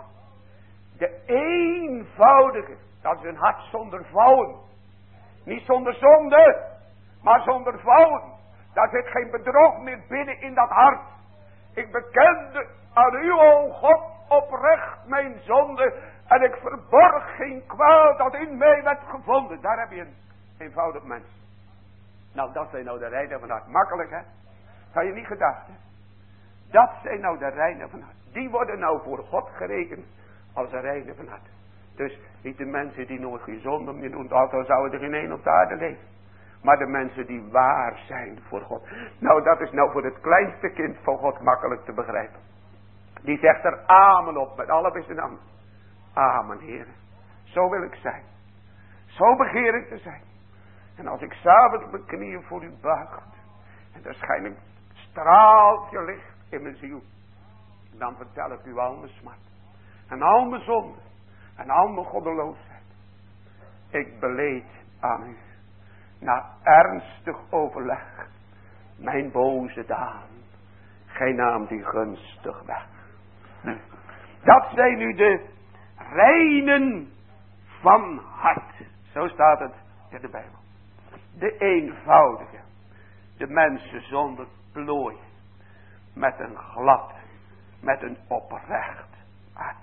De eenvoudige. Dat is een hart zonder vouwen. Niet zonder zonde. Maar zonder vouwen. Daar zit geen bedrog meer binnen in dat hart. Ik bekende aan u, o God, oprecht mijn zonde. En ik verborg geen kwaad dat in mij werd gevonden. Daar heb je een eenvoudig mens. Nou, dat zijn nou de reinen van hart. Makkelijk, hè? Had je niet gedacht, hè? Dat zijn nou de reinen van hart. Die worden nou voor God gerekend als de reinen van hart. Dus niet de mensen die nooit geen zonde meer doen. Dan zouden er geen één op de aarde leven. Maar de mensen die waar zijn voor God. Nou, dat is nou voor het kleinste kind van God makkelijk te begrijpen. Die zegt er amen op met alle bij zijn naam. Amen, Heer. Zo wil ik zijn. Zo begeer ik te zijn. En als ik 's avonds mijn knieën voor u buig. En er schijnt een straaltje licht in mijn ziel. Dan vertel ik u al mijn smart. En al mijn zonde. En al mijn goddeloosheid. Ik beleed aan u. Na ernstig overleg. Mijn boze daan. Geen naam die gunstig weg. Nee. Dat zijn nu de reinen van hart. Zo staat het in de Bijbel. De eenvoudige. De mensen zonder plooi. Met een glad. Met een oprecht hart.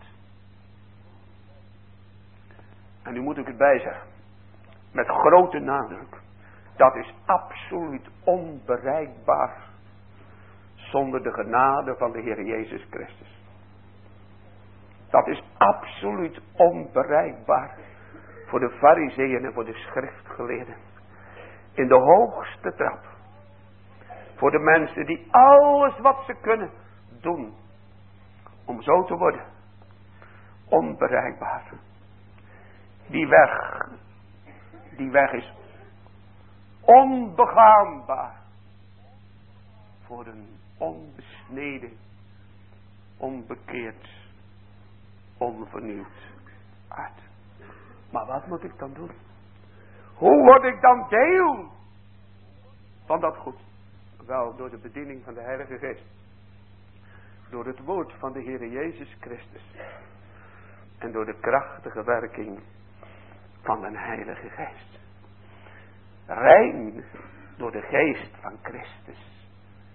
En nu moet ik het bijzeggen. Met grote nadruk. Dat is absoluut onbereikbaar. Zonder de genade van de Heer Jezus Christus. Dat is absoluut onbereikbaar. Voor de farizeeën en voor de schriftgeleerden. In de hoogste trap. Voor de mensen die alles wat ze kunnen doen. Om zo te worden. Onbereikbaar. Die weg is onbegaanbaar. Voor een onbesneden, onbekeerd, onvernieuwd hart. Maar wat moet ik dan doen? Hoe word ik dan deel van dat goed? Wel, door de bediening van de Heilige Geest. Door het woord van de Heer Jezus Christus. En door de krachtige werking van de Heilige Geest. Rein door de geest van Christus.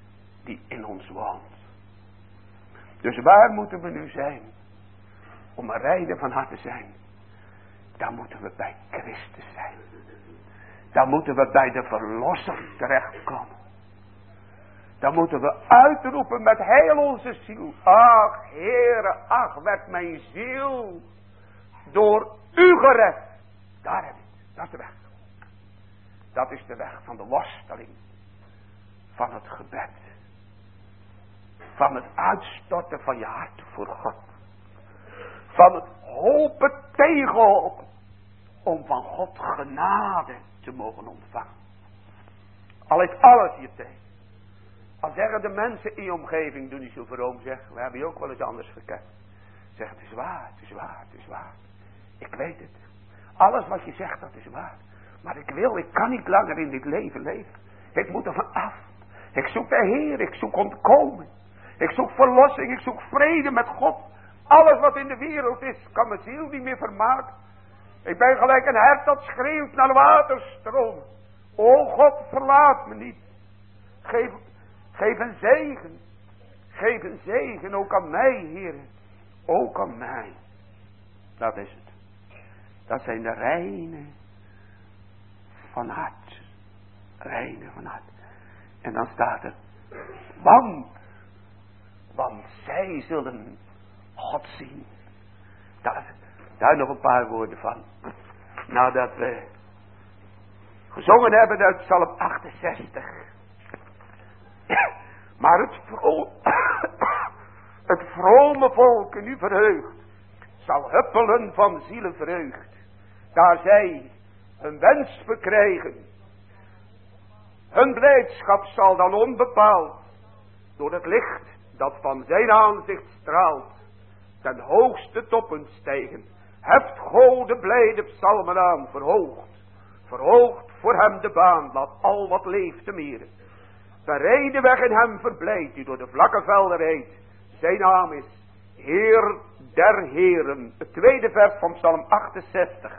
die in ons woont. Dus waar moeten we nu zijn? Om een reine van hart te zijn. Dan moeten we bij Christus zijn. Dan moeten we bij de verlosser terechtkomen. Dan moeten we uitroepen met heel onze ziel. Ach, Heere, ach, werd mijn ziel door u gered. Daar heb ik het. Dat is de weg. Dat is de weg van de worsteling. Van het gebed. Van het uitstorten van je hart voor God. Van het hopen tegenhopen. Om van God genade te mogen ontvangen. Al is alles je tegen. Al zeggen de mensen in je omgeving, doe niet zo vroom zeg. We hebben je ook wel eens anders gekend. Zeg, het is waar, het is waar, het is waar. Ik weet het. Alles wat je zegt, dat is waar. Maar ik kan niet langer in dit leven leven. Ik moet er van af. Ik zoek de Heer, ik zoek ontkomen. Ik zoek verlossing, ik zoek vrede met God. Alles wat in de wereld is, kan mijn ziel niet meer vermaken. Ik ben gelijk een hert dat schreeuwt naar waterstromen. O God, verlaat me niet. Geef een zegen. Geef een zegen, ook aan mij, Heer. Ook aan mij. Dat is het. Dat zijn de reinen van hart. Reinen van hart. En dan staat er. Want zij zullen God zien. Daar nog een paar woorden van. Nadat we gezongen hebben uit Psalm 68. Maar het vrome volk in u verheugt. Zal huppelen van zielenvreugd. Daar zij een wens verkrijgen. Hun blijdschap zal dan onbepaald. Door het licht dat van zijn aanzicht straalt. Ten hoogste toppen stijgen. Heft Gode blijde psalmen aan. Verhoogt voor hem de baan. Laat al wat leeft te meren. Bereide weg in hem verblijdt. Die door de vlakke velden rijdt. Zijn naam is Heer der Heren. Het tweede vers van Psalm 68.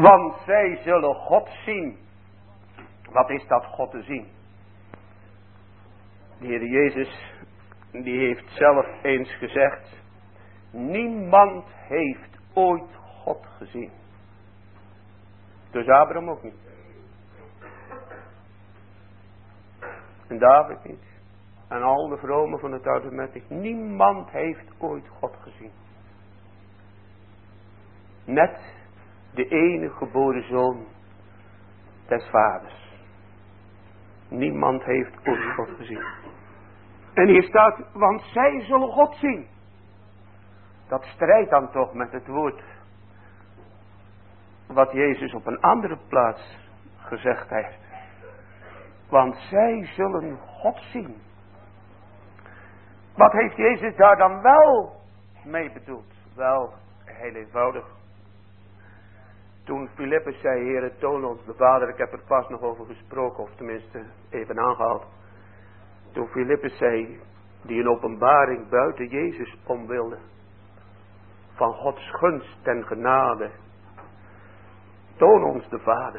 Want zij zullen God zien. Wat is dat God te zien? De Heer Jezus, die heeft zelf eens gezegd: niemand heeft ooit God gezien. Dus Abraham ook niet. En David niet. En al de vromen van het Oude Testament. Niemand heeft ooit God gezien. Net de enige geboren zoon des vaders. Niemand heeft ooit God gezien. En hier staat, want zij zullen God zien. Dat strijdt dan toch met het woord wat Jezus op een andere plaats gezegd heeft. Want zij zullen God zien. Wat heeft Jezus daar dan wel mee bedoeld? Wel, heel eenvoudig. Toen Filippus zei, Heere, toon ons de Vader. Ik heb er pas nog over gesproken, of tenminste even aangehaald. Toen Filippus zei, die een openbaring buiten Jezus om wilde. Van Gods gunst en genade. Toon ons de Vader.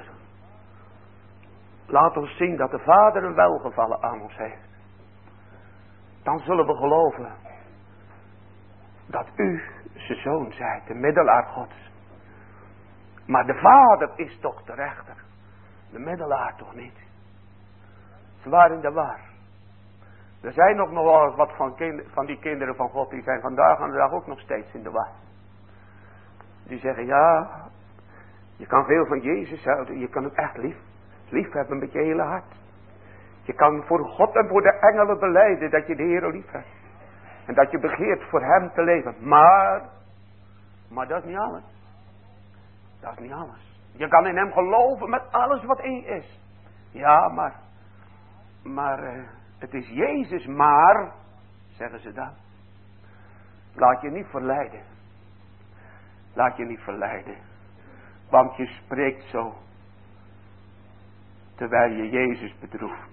Laat ons zien dat de Vader een welgevallen aan ons heeft. Dan zullen we geloven dat u zijn zoon zijt, de middelaar Gods. Maar de Vader is toch de rechter. De middelaar toch niet. Ze waren in de war. Er zijn nog wel wat van die kinderen van God, die zijn vandaag aan de dag ook nog steeds in de war. Die zeggen, ja, je kan veel van Jezus houden, je kan hem echt lief hebben met je hele hart. Je kan voor God en voor de engelen belijden dat je de Heer lief hebt. En dat je begeert voor hem te leven. Maar dat is niet alles. Dat is niet alles. Je kan in hem geloven met alles wat in je is. Ja, maar het is Jezus, maar, zeggen ze dan. Laat je niet verleiden. Laat je niet verleiden. Want je spreekt zo. Terwijl je Jezus bedroeft.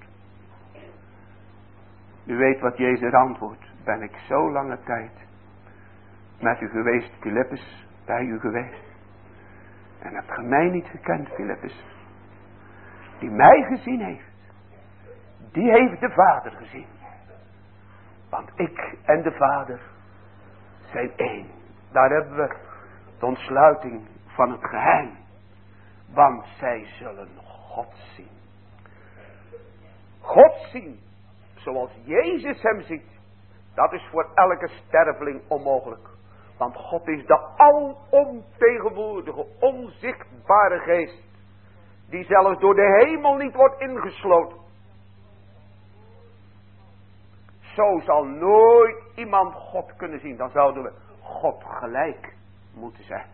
U weet wat Jezus antwoordt. Ben ik zo lange tijd met u geweest, Filippus, bij u geweest. En hebt ge mij niet gekend, Filippus. Die mij gezien heeft. Die heeft de Vader gezien. Want ik en de Vader zijn één. Daar hebben we de ontsluiting van het geheim. Want zij zullen God zien. God zien. Zoals Jezus hem ziet. Dat is voor elke sterveling onmogelijk. Want God is de alomtegenwoordige, onzichtbare geest. Die zelfs door de hemel niet wordt ingesloten. Zo zal nooit iemand God kunnen zien. Dan zouden we God gelijk moeten zijn.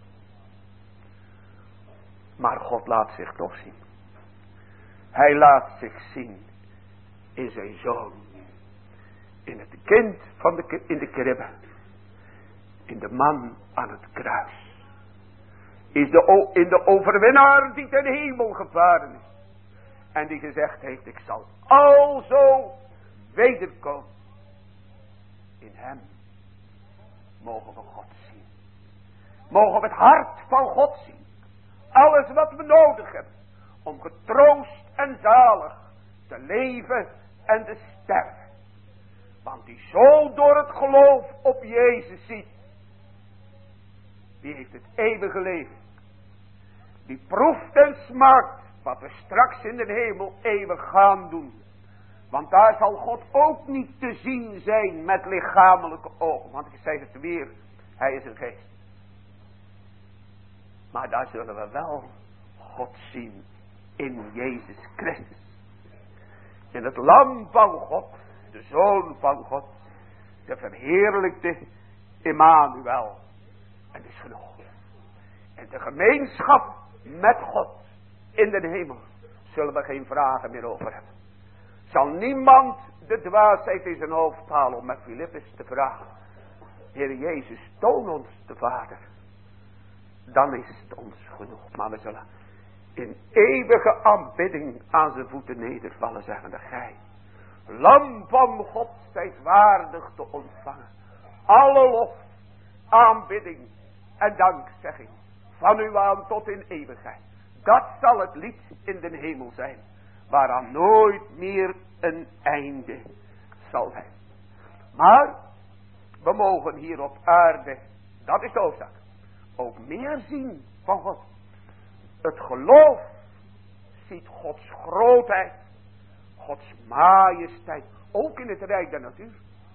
Maar God laat zich toch zien. Hij laat zich zien in zijn zoon. In het kind in de kribbe. In de man aan het kruis. In de overwinnaar die ten hemel gevaren is. En die gezegd heeft, ik zal alzo wederkomen. In hem mogen we God zien. Mogen we het hart van God zien. Alles wat we nodig hebben. Om getroost en zalig te leven en te sterven. Want die zo door het geloof op Jezus ziet. Die heeft het eeuwige leven. Die proeft en smaakt wat we straks in de hemel eeuwig gaan doen. Want daar zal God ook niet te zien zijn met lichamelijke ogen. Want ik zeg het weer, hij is een geest. Maar daar zullen we wel God zien in Jezus Christus. In het lam van God, de Zoon van God, de verheerlijkte Immanuel. En dat is genoeg. En de gemeenschap met God in de hemel zullen we geen vragen meer over hebben. Zal niemand de dwaasheid in zijn hoofd halen om met Filippus te vragen. Heer Jezus, toon ons de Vader. Dan is het ons genoeg. Maar we zullen in eeuwige aanbidding aan zijn voeten nedervallen, zeggende gij. Lam van God, zijt waardig te ontvangen. Alle lof, aanbidding en dankzegging van nu aan tot in eeuwigheid. Dat zal het lied in de hemel zijn, waaraan nooit meer een einde zal zijn. Maar we mogen hier op aarde, dat is de hoofdzaak, ook meer zien van God. Het geloof ziet Gods grootheid, Gods majesteit, ook in het rijk der natuur.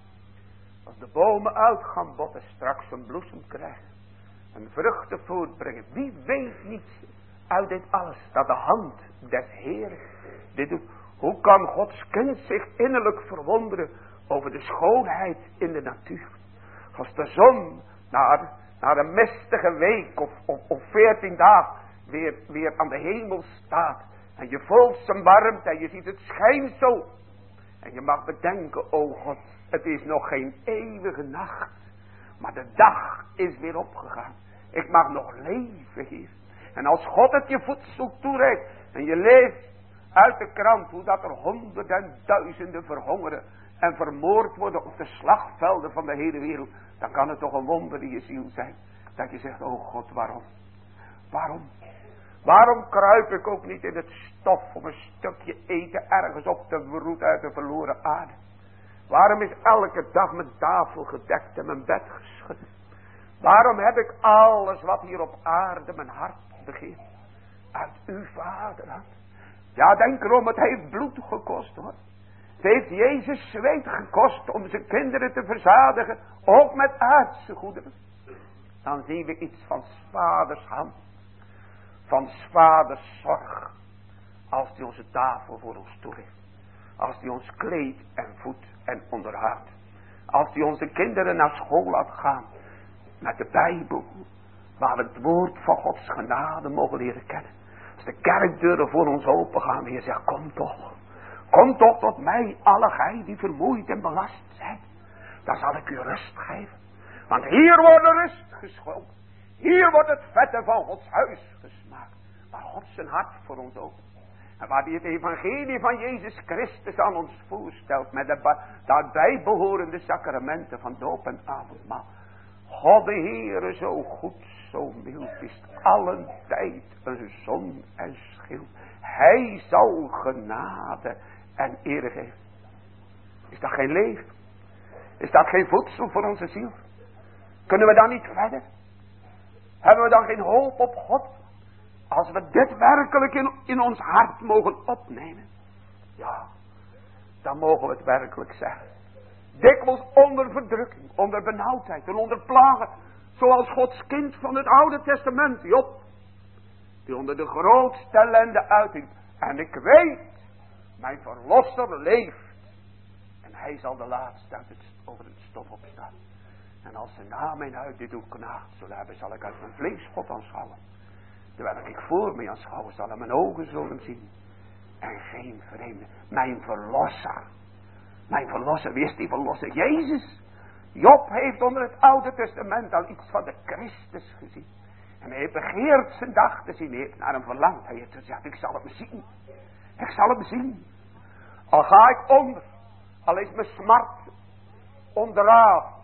Als de bomen uit gaan botten, straks een bloesem krijgen en vruchten voortbrengen. Wie weet niet uit dit alles dat de hand des Heeren dit doet. Hoe kan Gods kind zich innerlijk verwonderen over de schoonheid in de natuur? Als de zon na een mistige week of 14 dagen weer aan de hemel staat. En je voelt zijn warmte en je ziet het schijnsel. En je mag bedenken, o God, het is nog geen eeuwige nacht. Maar de dag is weer opgegaan. Ik mag nog leven hier. En als God het je voedsel toereikt. En je leest uit de krant hoe dat er honderden en duizenden verhongeren. En vermoord worden op de slagvelden van de hele wereld. Dan kan het toch een wonder in je ziel zijn. Dat je zegt, o God, waarom? Waarom? Waarom kruip ik ook niet in het stof om een stukje eten ergens op te broeden uit de verloren aarde? Waarom is elke dag mijn tafel gedekt en mijn bed geschud? Waarom heb ik alles wat hier op aarde mijn hart begeert? Uit uw vaderhand. Ja, denk erom, het heeft bloed gekost hoor. Het heeft Jezus zweet gekost om zijn kinderen te verzadigen, ook met aardse goederen. Dan zien we iets van 's vaders hand. Van 's vaders zorg. Als hij onze tafel voor ons toericht. Als hij ons kleedt en voedt en onderhoudt. Als hij onze kinderen naar school laat gaan. Met de Bijbel. Waar we het woord van Gods genade mogen leren kennen. Als de kerkdeuren voor ons open gaan. En je zegt, kom toch. Kom toch tot mij, alle gij die vermoeid en belast zijn. Dan zal ik u rust geven. Want hier wordt de rust geschonken. Hier wordt het vette van Gods huis gesmaakt. Waar God zijn hart voor ons opent. En waar hij het evangelie van Jezus Christus aan ons voorstelt. Met de daarbij behorende sacramenten van doop en avondmaal. God de Heere zo goed, zo mild is allen tijd een zon en schild. Hij zal genade en eer geven. Is dat geen leven? Is dat geen voedsel voor onze ziel? Kunnen we dan niet verder? Hebben we dan geen hoop op God? Als we dit werkelijk in ons hart mogen opnemen. Ja, dan mogen we het werkelijk zeggen. Dikwijls onder verdrukking, onder benauwdheid en onder plagen. Zoals Gods kind van het Oude Testament, Job. Die onder de grootste ellende uithield. En ik weet, mijn verlosser leeft. En hij zal de laatste over het stof opstaan. En als ze na mijn huid dit doel knaagt zullen hebben, zal ik uit mijn vlees God aanschouwen. Terwijl ik voor mij aanschouwen zal en mijn ogen zullen zien. En geen vreemde. Mijn verlosser. Mijn verlosser, wie is die verlosser? Jezus. Job heeft onder het Oude Testament al iets van de Christus gezien. En hij heeft begeerd zijn dag te zien. Hij heeft naar hem verlangd. Hij heeft gezegd, ik zal hem zien. Ik zal hem zien. Al ga ik onder. Al is mijn smart onderaan.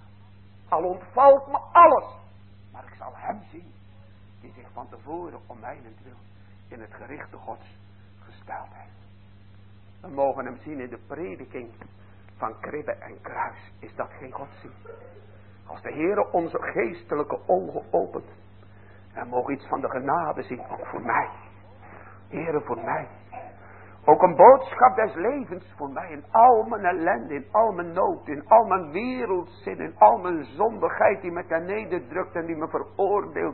Al ontvalt me alles. Maar ik zal hem zien. Die zich van tevoren om mijnentwil in het gerichte Gods gesteld heeft. We mogen hem zien in de prediking van kribbe en kruis. Is dat geen godsdienst? Als de Heere onze geestelijke ogen opent. En mogen iets van de genade zien. Ook voor mij. Heere, voor mij. Ook een boodschap des levens voor mij. In al mijn ellende, in al mijn nood, in al mijn wereldzin, in al mijn zondigheid die me ten nederdrukt en die me veroordeelt.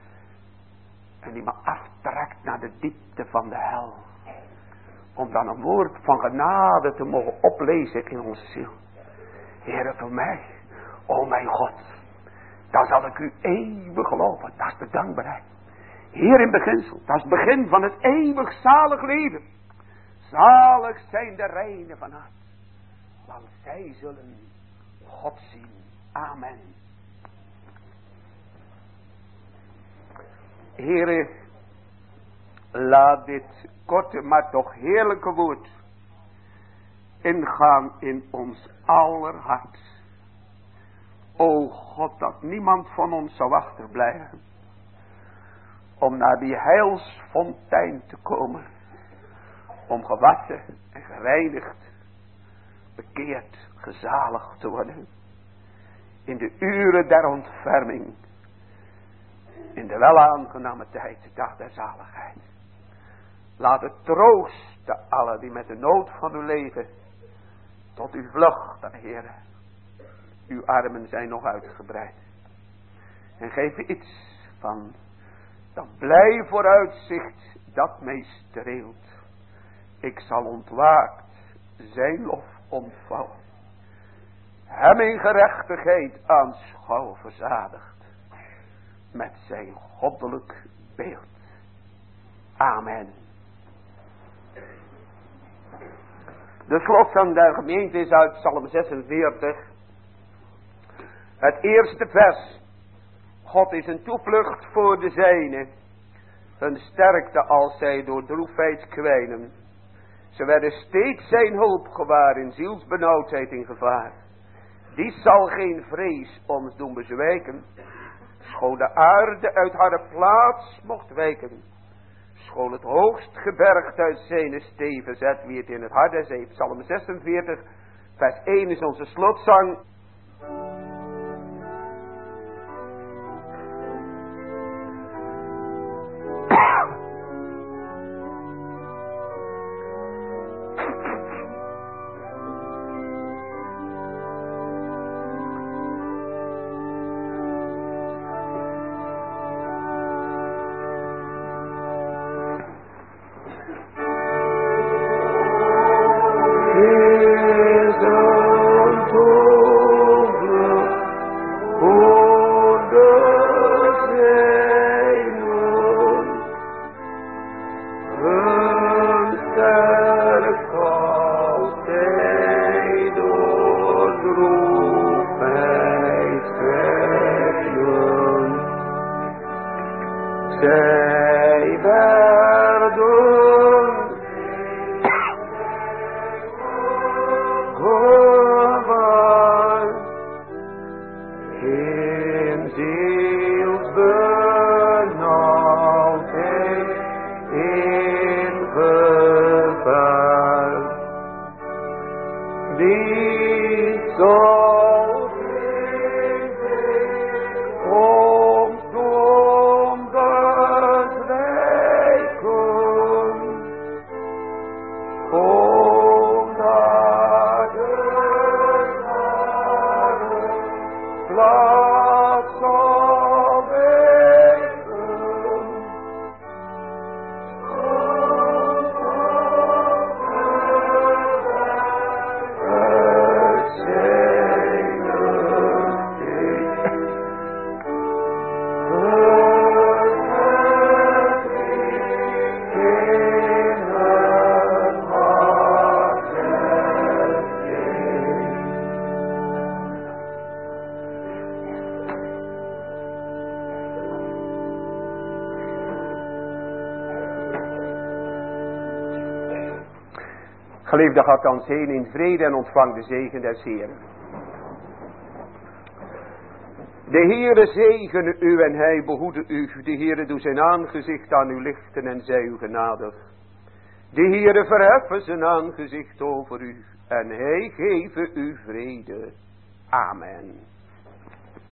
En die me aftrekt naar de diepte van de hel. Om dan een woord van genade te mogen oplezen in onze ziel. Heere, voor mij, o mijn God, dan zal ik u eeuwig geloven. Dat is de dankbaarheid. Hier in beginsel, dat is het begin van het eeuwig zalig leven. Zalig zijn de reinen van hart, want zij zullen God zien. Amen. Heere, laat dit korte, maar toch heerlijke woord ingaan in ons aller hart. O God, dat niemand van ons zou achterblijven. om naar die heilsfontein te komen. Om gewassen en gereinigd, bekeerd, gezaligd te worden. In de uren der ontferming. In de welaangename tijd, de dag der zaligheid. Laat het troosten allen die met de nood van uw leven tot u vluchten, Heere. Uw armen zijn nog uitgebreid. En geef iets van dat blij vooruitzicht dat mij streelt. Ik zal ontwaakt zijn lof ontvouwen. Hem in gerechtigheid aanschouw verzadigd. Met zijn goddelijk beeld. Amen. De slotzang der gemeente is uit Psalm 46. Het eerste vers. God is een toevlucht voor de zijnen. Hun sterkte als zij door droefheid kwijnen. Ze werden steeds zijn hulp gewaar in zielsbenauwdheid in gevaar. Die zal geen vrees ons doen bezwijken. Schoon de aarde uit haar plaats mocht wijken. Schoon het hoogst gebergd uit zijn steven zet wie het in het hart is heeft. Psalm 46 vers 1 is onze slotzang. Geliefde, gaat thans heen in vrede en ontvang de zegen des Heeren. De Heere zegene u en hij behoede u. De Heere doe zijn aangezicht aan u lichten en zij u genadig. De Heere verheffen zijn aangezicht over u en hij geven u vrede. Amen.